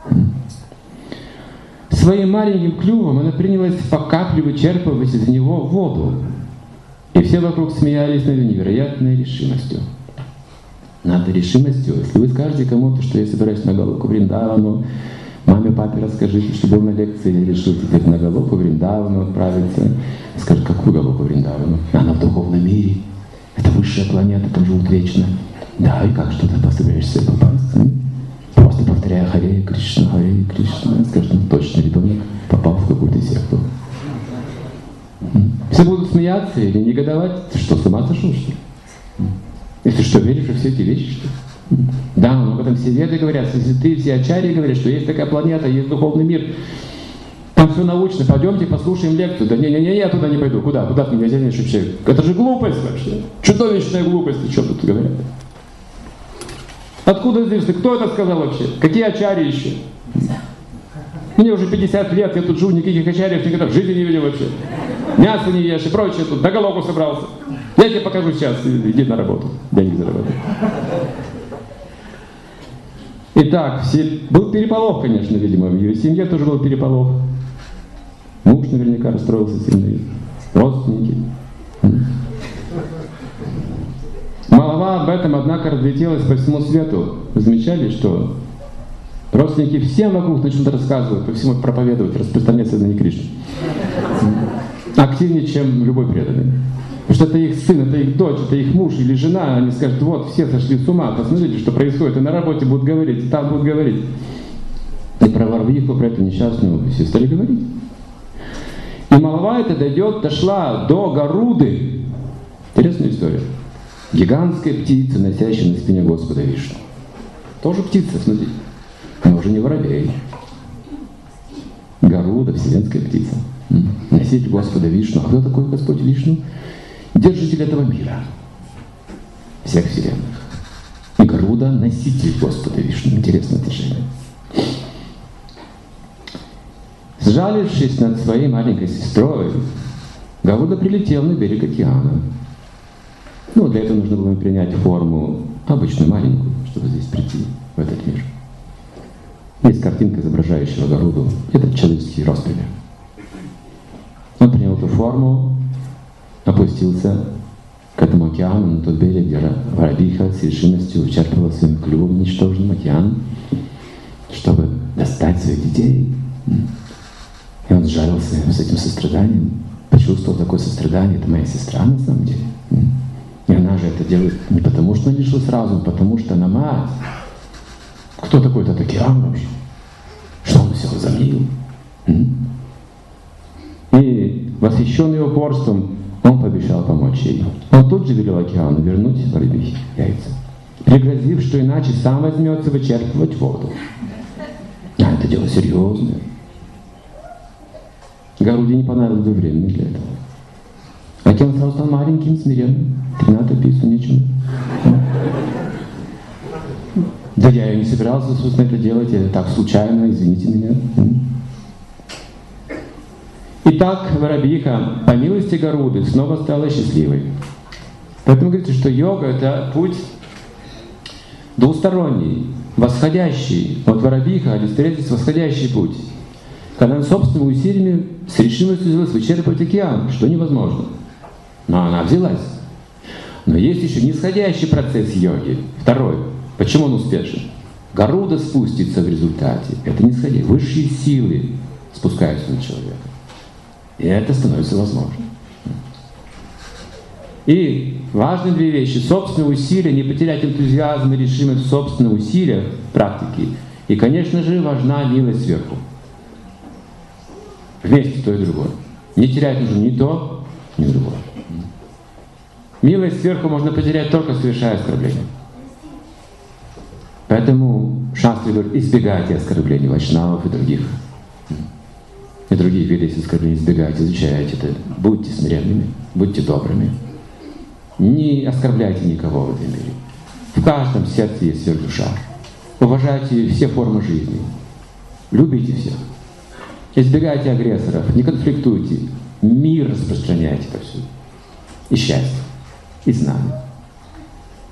Своим маленьким клювом она принялась по капле вычерпывать из него воду. И все вокруг смеялись над невероятной решимостью. Над решимостью. Если вы скажете кому-то, что я собираюсь на Галоку Вриндавану, маме, папе расскажите, что был на лекции, я решил теперь на Галоку Вриндавану отправиться. Скажут, какую Галоку Вриндавану? Она в духовном мире. Это высшая планета, там живут вечно. Да, и как, что ты собираешься попасть? Просто повторяя Харе Кришна, Харе Кришна. Скажут, ну точно ребенок попал в какую-то секту. Все будут смеяться или негодовать. Ты что, с ума сошел, что ли? Если что, веришь во все эти вещи, что ли? Да, но об этом все веды говорят, если ты, все ачарьи говорят, что есть такая планета, есть духовный мир, там все научно, пойдемте послушаем лекцию. Да не-не-не, я туда не пойду. Куда? Куда ты меня тянешь вообще? Это же глупость вообще. Чудовищная глупость, и что тут говорят? Откуда здесь? Кто это сказал вообще? Какие ачарьи еще? Мне уже пятьдесят лет, я тут живу, никаких ачарьев никогда в жизни не видел вообще. Мясо не ешь и прочее, тут на Галоку собрался. Я тебе покажу сейчас, иди на работу, деньги заработай. Итак, все... был переполох, конечно, видимо, в ее семье тоже был переполох. Муж наверняка расстроился сильно, родственники. Молва об этом, однако, разлетелась по всему свету. Вы замечали, что родственники всем вокруг начнут рассказывать, по всему проповедовать, распространять сознание Кришны. Активнее, чем любой преданный. Потому что это их сын, это их дочь, это их муж или жена. Они скажут, вот, все сошли с ума, посмотрите, что происходит. И на работе будут говорить, и там будут говорить. И про Варвиху, про эту несчастную все стали говорить. И молва эта дойдет, дошла до Гаруды. Интересная история. Гигантская птица, носящая на спине Господа Вишну. Тоже птица, смотрите. Но уже не воробей. Гаруда, вселенская птица. Носитель Господа Вишну. А кто такой Господь Вишну? Держитель этого мира. Всех вселенных. И Гаруда — носитель Господа Вишну. Интересное отношение. Сжалившись над своей маленькой сестрой, Гаруда прилетел на берег океана. Ну, для этого нужно было принять форму обычную, маленькую, чтобы здесь прийти, в этот мир. Есть картинка, изображающая Гаруду. Это человеческий рост примерно. Он принял эту форму, опустился к этому океану, на тот берег, где Воробиха с решимостью вычерпывала своим клювом ничтожным океан, чтобы достать своих детей. И он сжалился с этим состраданием, почувствовал такое сострадание. Это моя сестра на самом деле. И она же это делает не потому, что она лишилась разума, потому что она мать. Кто такой этот океан вообще? Что он все возомнил? И восхищенный упорством, он пообещал помочь ей. Он тут же велел океану вернуть Воробихе яйца, пригрозив, что иначе сам возьмется вычерпывать воду. А это дело серьезное. Гаруде не понадобилось времени для этого. Океан сразу стал маленьким, смиренным. тринадцать пису, ничего. Да я и не собирался, собственно, это делать. Это так случайно, извините меня. Итак, Воробиха, по милости Гаруды, снова стала счастливой. Поэтому говорится, что йога — это путь двусторонний, восходящий. Вот Воробиха олицетворяет восходящий путь. Когда она собственными усилиями с решимостью взялась вычерпывать океан, что невозможно. Но она взялась. Но есть еще нисходящий процесс йоги. Второй. Почему он успешен? Гаруда спустится в результате. Это нисходящие. Высшие силы спускаются на человека. И это становится возможным. И важны две вещи. Собственные усилия, не потерять энтузиазм и решимость в собственных усилиях, практики. И, конечно же, важна милость сверху. Вместе то и другое. Не терять нужно ни то, ни другое. Милость сверху можно потерять только совершая оскорбление. Поэтому шастры говорят, избегайте оскорблений вайшнавов и других. И другие виды оскорблений избегайте, изучайте это. Будьте смиренными, будьте добрыми. Не оскорбляйте никого в этом мире. В каждом сердце есть сверхдуша. Уважайте все формы жизни. Любите всех. Избегайте агрессоров, не конфликтуйте. Мир распространяйте повсюду. И счастье, и знание.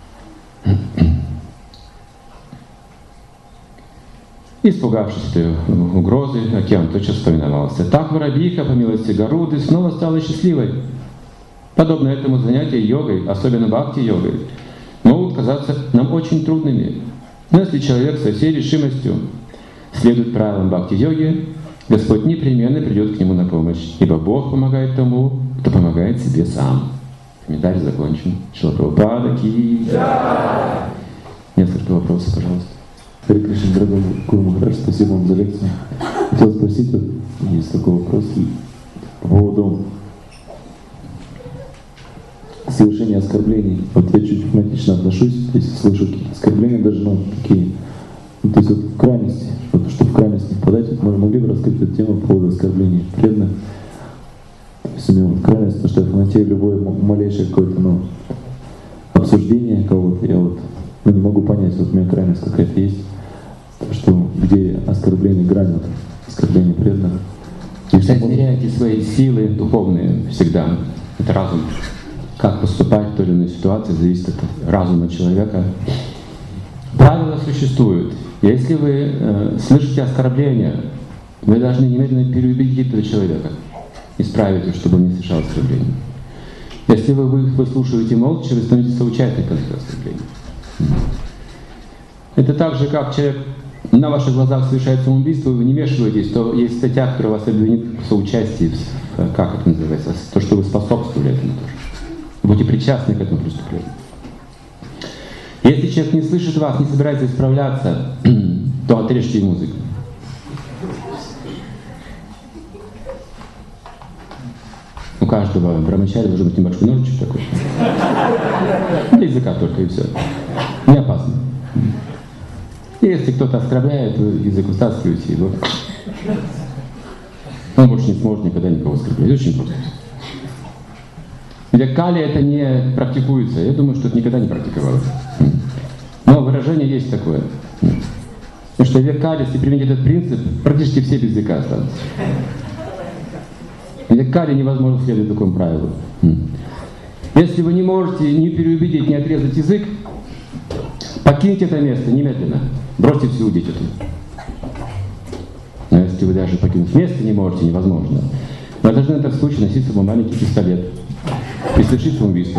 Испугавшись этой угрозы, океан тотчас повиновался. Так воробьиха, по милости Горуды, снова стала счастливой. Подобно этому занятия йогой, особенно бхакти-йогой, могут казаться нам очень трудными. Но если человек со всей решимостью следует правилам бхакти-йоги, Господь непременно придет к нему на помощь, ибо Бог помогает тому, кто помогает себе сам. Комментарий закончен. Шрила Прабхупада ки. Несколько вопросов, пожалуйста. Харе Кришна, дорогой Гуру Махарадж, спасибо вам за лекцию. Хотел спросить, вот есть такой вопрос по поводу совершения оскорблений. Вот я чуть фанатично отношусь, если слышу какие-то оскорбления, даже ну, такие, ну, то есть вот в крайности, вот, чтобы в крайность не впадать, вот, мы могли бы раскрыть эту тему по поводу оскорблений преданных. То есть у меня вот крайность, потому что я фанатею любое малейшее какое-то ну, обсуждение кого-то, я вот ну, не могу понять, вот у меня крайность какая-то есть. Что где оскорбление грань, вот, оскорбление преданных. Измеряйте свои силы духовные всегда. Это разум. Как поступать в той или иной ситуации зависит от разума человека. Правила существуют. Если вы э, слышите оскорбление, вы должны немедленно переубедить этого человека, исправить его, чтобы он не совершал оскорбление. Если вы, вы выслушиваете молча, вы становитесь соучастником этого оскорбления. Это так же, как человек на ваших глазах совершает самоубийство, вы не вмешиваетесь, то есть статья, которая вас обвинит в соучастии, в, как это называется, то, что вы способствовали этому тоже. Будьте причастны к этому преступлению. Если человек не слышит вас, не собирается исправляться, то отрежьте ему язык. У каждого брамачари должен быть небольшой ножичек такой. Для языка только и все. Не опасно. Если кто-то оскорбляет, вы язык вытаскиваете его. Он больше не сможет никогда никого оскорблять. Очень просто. В Веккале это не практикуется. Я думаю, что это никогда не практиковалось. Но выражение есть такое. Потому что в Веккале, если применить этот принцип, практически все без языка останутся. В Веккале невозможно следовать такому правилу. Если вы не можете ни переубедить, ни отрезать язык, покиньте это место немедленно. Бросьте все, уйдите тут. Но если вы даже покинуть место не можете, невозможно. Вы должны в этом случае носить с собой маленький пистолет и совершить самоубийство.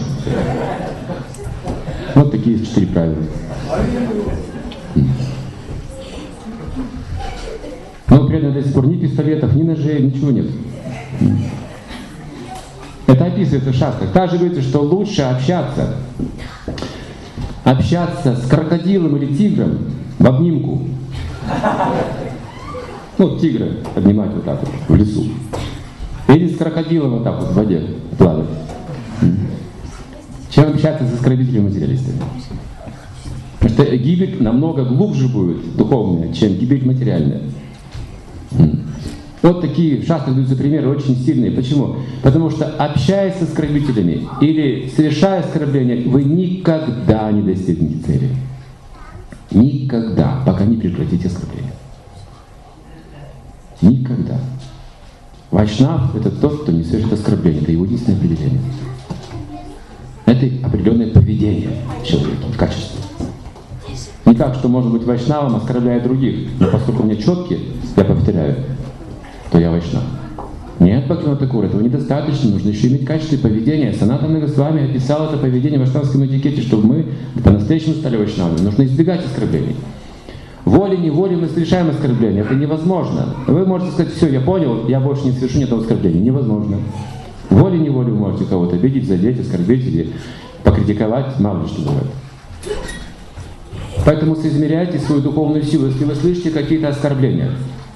Вот такие четыре правила. Но при этом до сих пор ни пистолетов, ни ножей, ничего нет. Это описывается в шастрах. Также говорится, что лучше общаться общаться с крокодилом или тигром в обнимку. Ну, тигра обнимать вот так вот в лесу. Или с крокодилом вот так вот в воде плавать. Чем общаться с оскорбителями материалистами. Потому что гибель намного глубже будет духовная, чем гибель материальная. Вот такие в шастрах даются примеры очень сильные. Почему? Потому что общаясь с оскорбителями или совершая оскорбления, вы никогда не достигнете цели. Никогда, пока не прекратите оскорбление. Никогда. Вайшнав — это тот, кто не совершит оскорбление. Это его единственное определение. Это определенное поведение человека, качество. Не так, что может быть вайшнавом, оскорбляя других. Но поскольку у меня четкие, я повторяю, то я вайшнав. Нет, Бхактивинода Тхакур, этого недостаточно, нужно еще иметь качество поведения. Санатана Госвами описал это поведение в вайшнавском этикете, чтобы мы по-настоящему стали вайшнавами. Нужно избегать оскорблений. Волей-неволей мы совершаем оскорбления, это невозможно. Вы можете сказать: все, я понял, я больше не совершу ни одного оскорбления. Невозможно. Волей-неволей вы можете кого-то обидеть, задеть, оскорбить или покритиковать, мало ли что бывает. Поэтому соизмеряйте свою духовную силу, если вы слышите какие-то оскорбления.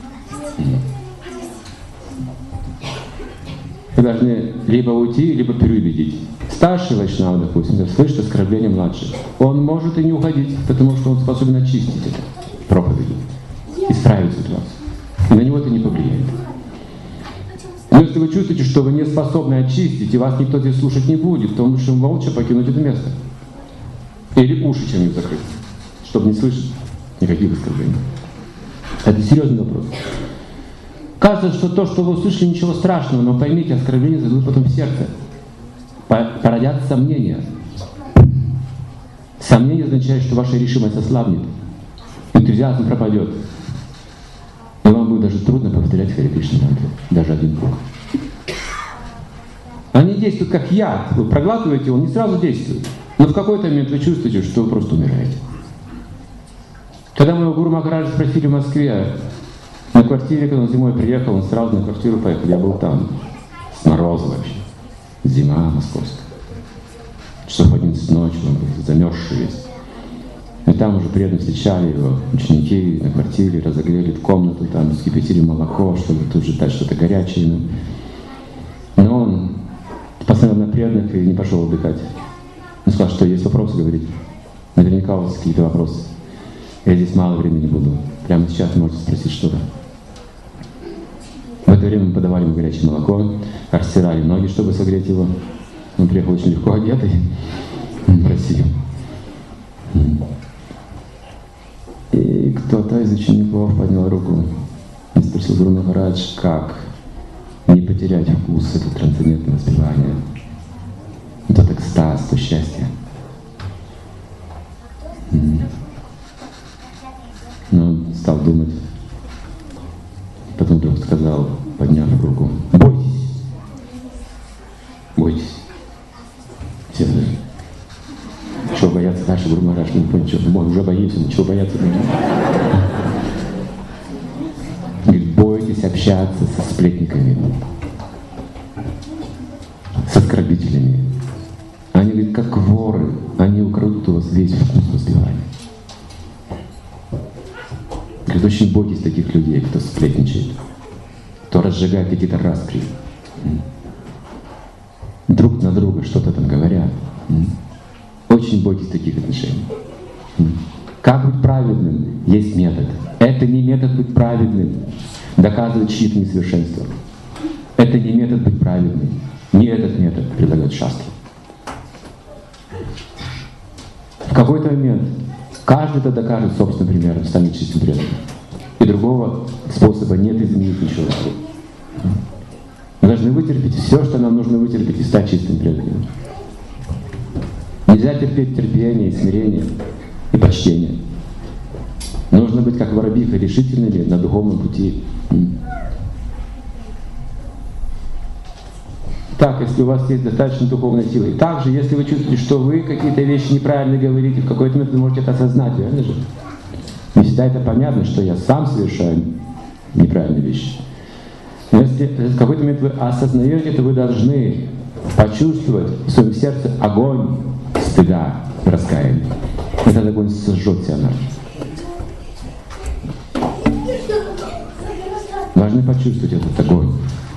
Вы должны либо уйти, либо переубедить. Старший вайшнав, допустим, слышит оскорбление младших. Он может и не уходить, потому что он способен очистить это проповедью, исправить ситуацию. И на него это не повлияет. Но если вы чувствуете, что вы не способны очистить, и вас никто здесь слушать не будет, то лучше молча покинуть это место. Или уши чем-нибудь закрыть, чтобы не слышать никаких оскорблений. Это серьезный вопрос. Кажется, что то, что вы услышали, ничего страшного, но поймите, оскорбления зайдут потом в сердце. Породят сомнения. Сомнение означает, что ваша решимость ослабнет, энтузиазм пропадет. И вам будет даже трудно повторять Харе Кришна мантру, даже один круг. Они действуют как яд. Вы проглатываете, он не сразу действует. Но в какой-то момент вы чувствуете, что вы просто умираете. Когда моего гуру Махараджа спросили в Москве, на квартире, когда он зимой приехал, он сразу на квартиру поехал. Я был там, с мороза вообще. Зима московская. Часов одиннадцать ночи, он был замерзший весь. И там уже преданно встречали его ученики на квартире, разогрели комнату, там вскипятили молоко, чтобы тут же дать что-то горячее. Но он посмотрел на преданных и не пошел отдыхать. Он сказал, что есть вопросы, говорить. Наверняка у вас какие-то вопросы. Я здесь мало времени буду. Прямо сейчас можете спросить что-то. В это время мы подавали ему горячее молоко, растирали ноги, чтобы согреть его. Он приехал очень легко одетый в Россию. И кто-то из учеников поднял руку и спросил: Гуру Махарадж, как не потерять вкус этого трансцендентного воспевания? Тот экстаз, то счастье. Но он стал думать. Потом вдруг сказал, подняв руку: бойтесь. Бойтесь. Все даже. Чего бояться дальше, Гуру Махарадж, не понял, что мы уже боимся, но чего бояться? Говорит, бойтесь общаться со сплетниками, с оскорбителями. Они, говорит, как воры, они украдут у вас весь вкус воспевания. Говорит, очень бойтесь таких людей, кто сплетничает, кто разжигает какие-то распри. Друг на друга что-то там говорят. Очень бойтесь таких отношений. Как быть праведным? Есть метод. Это не метод быть праведным, доказывать чьи-то несовершенства. Это не метод быть праведным. Не этот метод предлагает шастра. В какой-то момент каждый это докажет собственным примером, станет чистым преданным. И другого способа нет изменить ничего вокруг. Мы должны вытерпеть все, что нам нужно вытерпеть, и стать чистым преданным. Нельзя терпеть терпение, и смирение и почтение. Нужно быть как воробьиха, решительными на духовном пути. Так, если у вас есть достаточно духовной силы. И также, если вы чувствуете, что вы какие-то вещи неправильно говорите, в какой-то момент вы можете это осознать, верно же? Не всегда это понятно, что я сам совершаю неправильные вещи. Но если в какой-то момент вы осознаете, то вы должны почувствовать в своем сердце огонь стыда, раскаяния. Этот огонь сожжет себя наш. Важно почувствовать этот огонь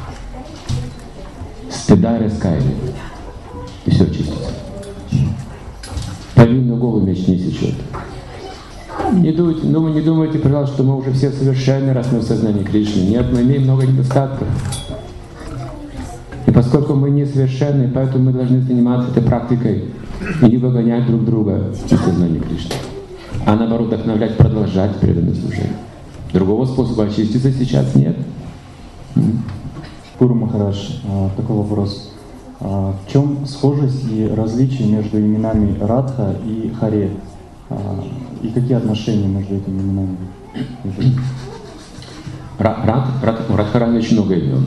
стыда и раскаяния. И все чистится. Повинную голову меч не сечет. Не думайте, ну, не думайте, пожалуйста, что мы уже все совершенны, раз мы в сознании Кришны. Нет, мы имеем много недостатков. И поскольку мы несовершенны, поэтому мы должны заниматься этой практикой и не выгонять друг друга из сознания Кришны, а наоборот вдохновлять, продолжать преданное служение. Другого способа очиститься сейчас нет. Гуру Махарадж, такой вопрос. В чем схожесть и различие между именами Радха и Харе? И какие отношения между этими именами? Рад, Рад, у Радхарани очень много имен.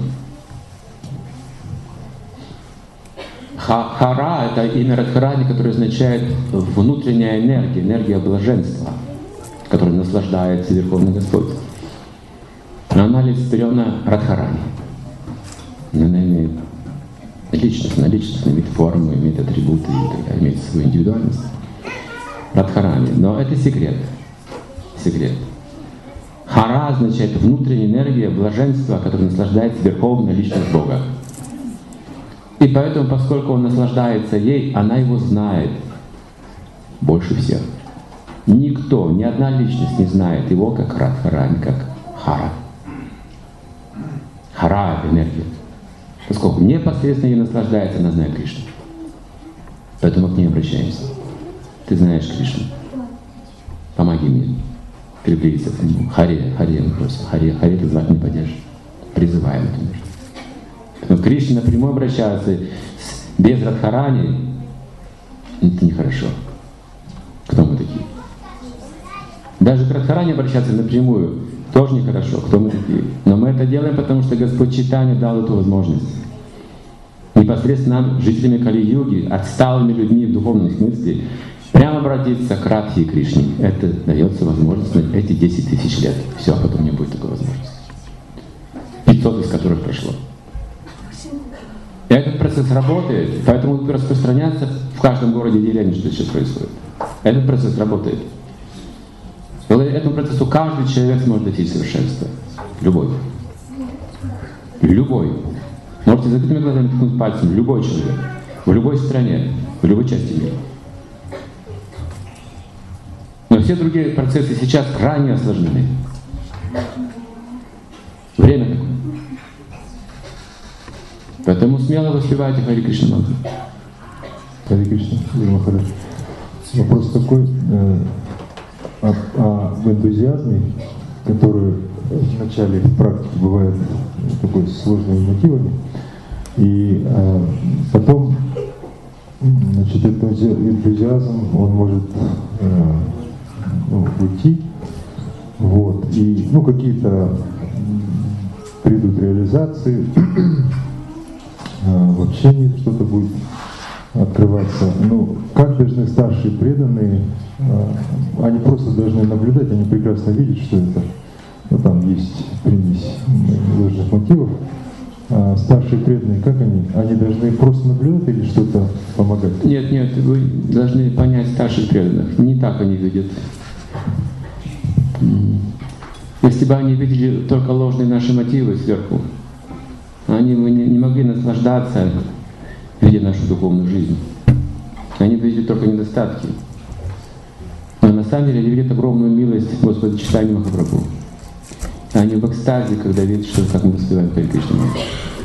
Хара — это имя Радхарани, которое означает внутренняя энергия, энергия блаженства, которой наслаждается Верховный Господь. Но она олицетворена Радхарани. Она имеет личность, она личность, имеет форму, имеет атрибуты, имеет свою индивидуальность. Радхарани. Но это секрет. Секрет. Хара означает внутренняя энергия блаженства, которая наслаждается Верховной Личность Бога. И поэтому, поскольку он наслаждается ей, она его знает больше всех. Никто, ни одна личность не знает его как Радхарани, как Хара. Хара — это энергия. Поскольку непосредственно ей наслаждается, она знает Кришну. Поэтому мы к ней обращаемся. Ты знаешь Кришну. Помоги мне приблизиться к нему. Харе, Харе мы просим. Харе, Харе ты звать не поддержишь. Призываем это нужно. Но Кришна напрямую обращается без Радхарани, это нехорошо. Даже к Радхарани обращаться напрямую тоже нехорошо, кто мы такие. Но мы это делаем, потому что Господь Чайтанья дал эту возможность. Непосредственно нам, жителями Кали-юги, отсталыми людьми в духовном смысле, прямо обратиться к Радхе и Кришне. Это дается возможность на эти десять тысяч лет. Все, а потом не будет такой возможности. пятьсот из которых прошло. И этот процесс работает, поэтому будет распространяться в каждом городе и деревне, что сейчас происходит. Этот процесс работает. Благодаря этому процессу каждый человек сможет достичь совершенства. Любой. Любой. Можете закрытыми глазами ткнуть пальцем. Любой человек. В любой стране. В любой части мира. Но все другие процессы сейчас крайне осложнены. Время такое. Поэтому смело воспевайте Хари Кришна мантру. Хари Кришна, Махарадж. Вопрос такой, э, о, о, в энтузиазме, который в начале практики бывает такой сложными мотивами, и э, потом, значит, этот энтузиазм, он может э, ну, уйти, вот, и ну, какие-то придут реализации, в общении что-то будет открываться. Ну, как должны старшие преданные, они просто должны наблюдать, они прекрасно видят, что это, ну, там есть примесь ложных мотивов. А старшие преданные, как они? Они должны просто наблюдать или что-то помогать? Нет, нет, вы должны понять старших преданных. Не так они видят. Если бы они видели только ложные наши мотивы сверху, они бы не могли наслаждаться, видя нашу духовную жизнь. Они видели только недостатки. Но на самом деле они видят огромную милость Господа Чайтаньи Махапрабху. Они в экстазе, когда видят, что как мы воспеваем Хари Кришна мантру.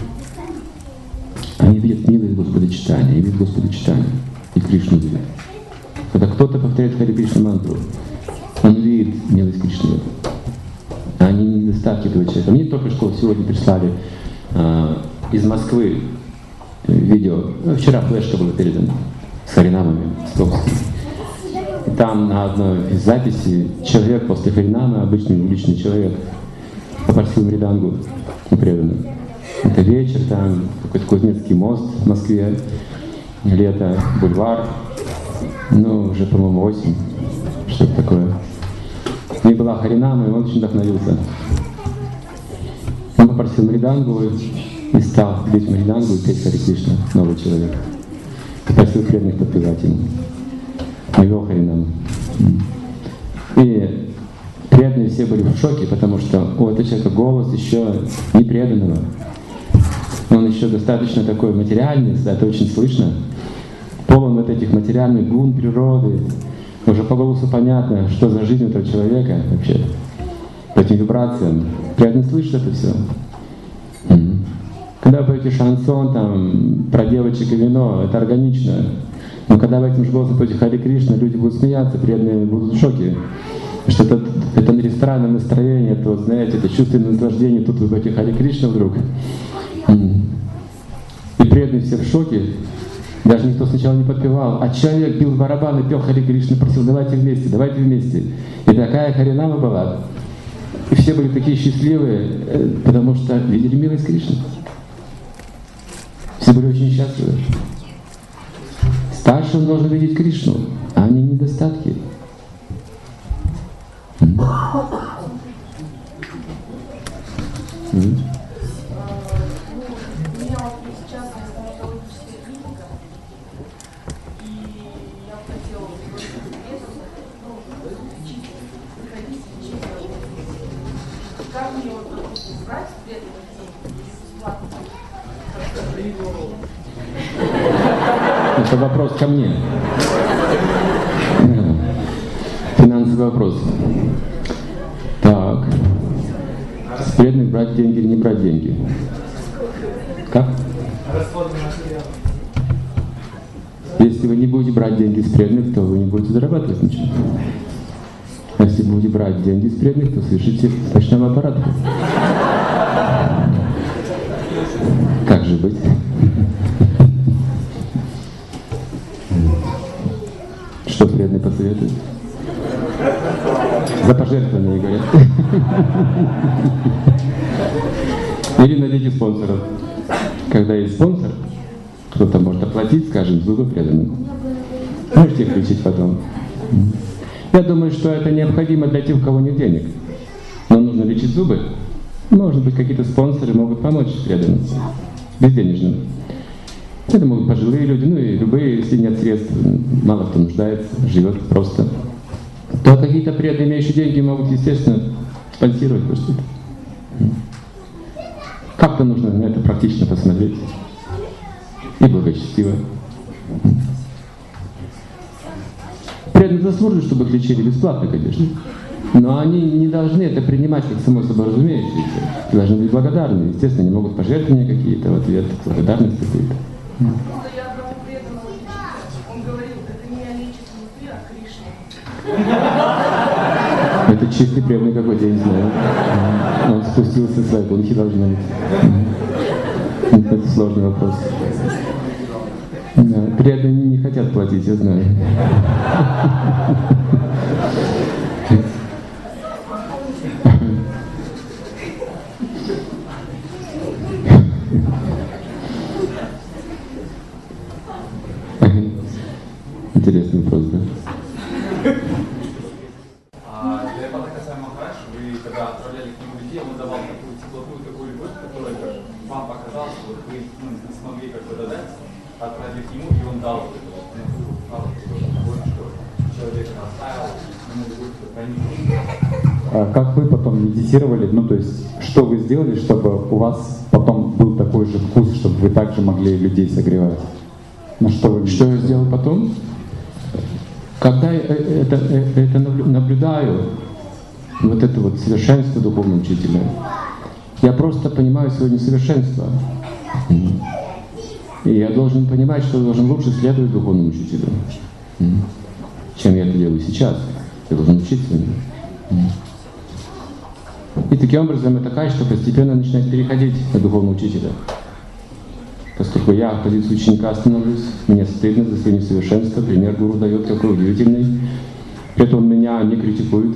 Они видят милость Господа Чайтаньи, они видят Господа Чайтаньи и Кришну видят. Когда кто-то повторяет Хари Кришна мантру, он видит милость Кришны. А не недостатки этого человека. Мне только что сегодня прислали из Москвы видео, вчера флешка была передана с харинамами, с Томским. И там на одной из записей человек после харинамы, обычный уличный человек, попросил мридангу у преданных. Это вечер, там какой-то Кузнецкий мост в Москве, лето, бульвар, ну уже, по-моему, осень, что-то такое. И была харинама, и он очень вдохновился. Он попросил мридангу и стал бить мридангу и петь Хари Кришна, новый человек. И просил преданных подпевать ему. И вел харинаму. И преданные все были в шоке, потому что у этого человека голос еще не преданного. Он еще достаточно такой материальный, это очень слышно. Полон вот этих материальных гун природы. Уже по голосу понятно, что за жизнь этого человека вообще. По этим вибрациям. Приятно слышать это все. Mm-hmm. Когда вы поете шансон там, про девочек и вино, это органично. Но когда вы этим же голосом поете Хари Кришна, люди будут смеяться, преданные будут в шоке. Что это, это ресторанное настроение, это, вот, знаете, это чувственное наслаждение, тут вы поете Хари Кришна вдруг. Mm-hmm. И преданные все в шоке. Даже никто сначала не подпевал, а человек бил в барабаны, пел Хари Кришна, просил, давайте вместе, давайте вместе. И такая харинама была. И все были такие счастливые, потому что видели милость Кришны. Все были очень счастливы. Старший должен видеть Кришну, а не недостатки. Mm. Mm. Это вопрос ко мне. Финансовый вопрос. Так. С преданных брать деньги или не брать деньги? Как? Если вы не будете брать деньги с преданных, то вы не будете зарабатывать ничего. А если будете брать деньги с преданных, то совершите почтовый аппарат. Как же быть? Что преданный посоветует? За пожертвования, говорят. Или найдите спонсоров. Когда есть спонсор, кто-то может оплатить, скажем, зубы преданным. Можете включить потом. Я думаю, что это необходимо для тех, у кого нет денег. Но нужно лечить зубы. Может быть, какие-то спонсоры могут помочь преданным. Безденежным. Это могут пожилые люди, ну и любые, если нет средств, мало кто нуждается, живет просто. То какие-то преданные, имеющие деньги, могут, естественно, спонсировать что-то. Как-то нужно на это практично посмотреть. И благочестиво. Преданные заслуживают, чтобы их лечили бесплатно, конечно. Но они не должны это принимать как само собой разумеющееся. Должны быть благодарны. Естественно, они могут пожертвования какие-то в ответ, благодарность какую-то. Я одному преданному учителю, он говорил, это меня лечит внутри, а Кришна. Это чистый преданный какой-то, я не знаю. Он спустился с вайкунхи, должно быть. Это сложный вопрос. Да, преданные не хотят платить, я знаю. Интересный вопрос, да? А для Ипата Касая Махарадж, вы когда отправляли к нему людей, он давал такую теплоту, такую любовь, которая вам показалось, вот вы ну, не смогли как-то додать, отправили к нему, и он дал вот эту вот правду, что человек оставил, ему любовь проникла. А как вы потом медитировали, ну то есть, что вы сделали, чтобы у вас потом был такой же вкус, чтобы вы также могли людей согревать? На что вы Что я сделал потом? Когда я это, это наблюдаю, вот это вот совершенство духовного учителя, я просто понимаю свое несовершенство. И я должен понимать, что я должен лучше следовать духовному учителю, чем я это делаю сейчас. Я должен учиться ему. И таким образом это качество постепенно начинает переходить на духовного учителя. Поскольку я в позиции ученика становлюсь, мне стыдно за свое несовершенство, пример гуру дает какой удивительный. При этом он меня не критикует,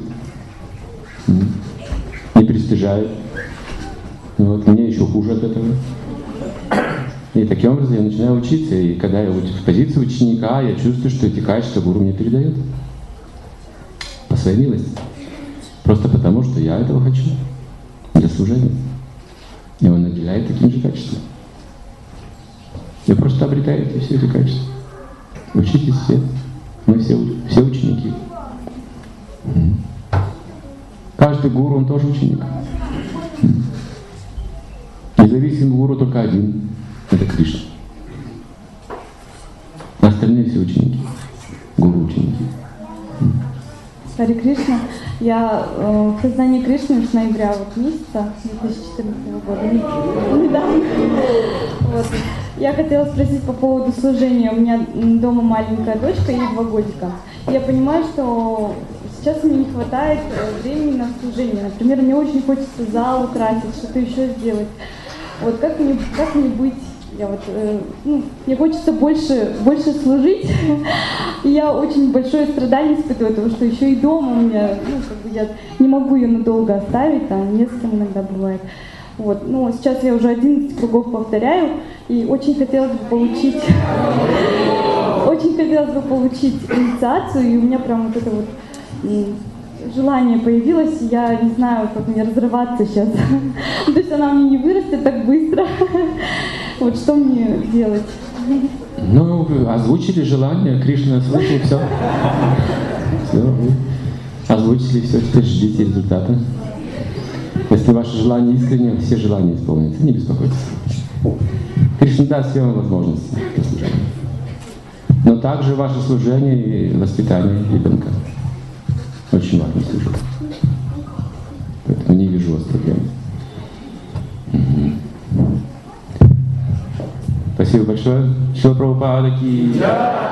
не пристыжает. Вот, мне еще хуже от этого. И таким образом я начинаю учиться, и когда я в позиции ученика, я чувствую, что эти качества гуру мне передает. По своей милости. Просто потому, что я этого хочу. Для служения. И он наделяет таким же качеством. Вы просто обретаете все эти качества. Учитесь все. Мы все, все ученики. Каждый гуру, он тоже ученик. Независимый гуру только один. Это Кришна. Остальные все ученики. Гуру ученики. Харе Кришна. Я э, в сознании Кришны с ноября вот, месяца две тысячи четырнадцатого года, недавно. Вот. Я хотела спросить по поводу служения. У меня дома маленькая дочка, ей два годика. Я понимаю, что сейчас мне не хватает времени на служение. Например, мне очень хочется зал украсить, что-то еще сделать. Вот как мне, как мне быть? Я вот, э, ну, мне хочется больше, больше служить, и я очень большое страдание испытываю, потому что еще и дома у меня, ну, как бы я не могу ее надолго оставить, там, не с кем иногда бывает. Вот, ну, сейчас я уже одиннадцать кругов повторяю, и очень хотелось бы получить, очень хотелось бы получить инициацию, и у меня прям вот это вот желание появилось, я не знаю, как мне разрываться сейчас. То есть она мне не вырастет так быстро. Вот что мне делать? Ну, вы озвучили желание, Кришна слышал все. Все, вы озвучили все, теперь ждите результата. Если ваше желание искреннее, все желания исполнятся, не беспокойтесь. Кришна даст всем возможности для служения. Но также ваше служение и воспитание ребенка очень важно служить. Поэтому не вижу у вас проблем. Угу. Спасибо большое. Шрила Прабхупада ки.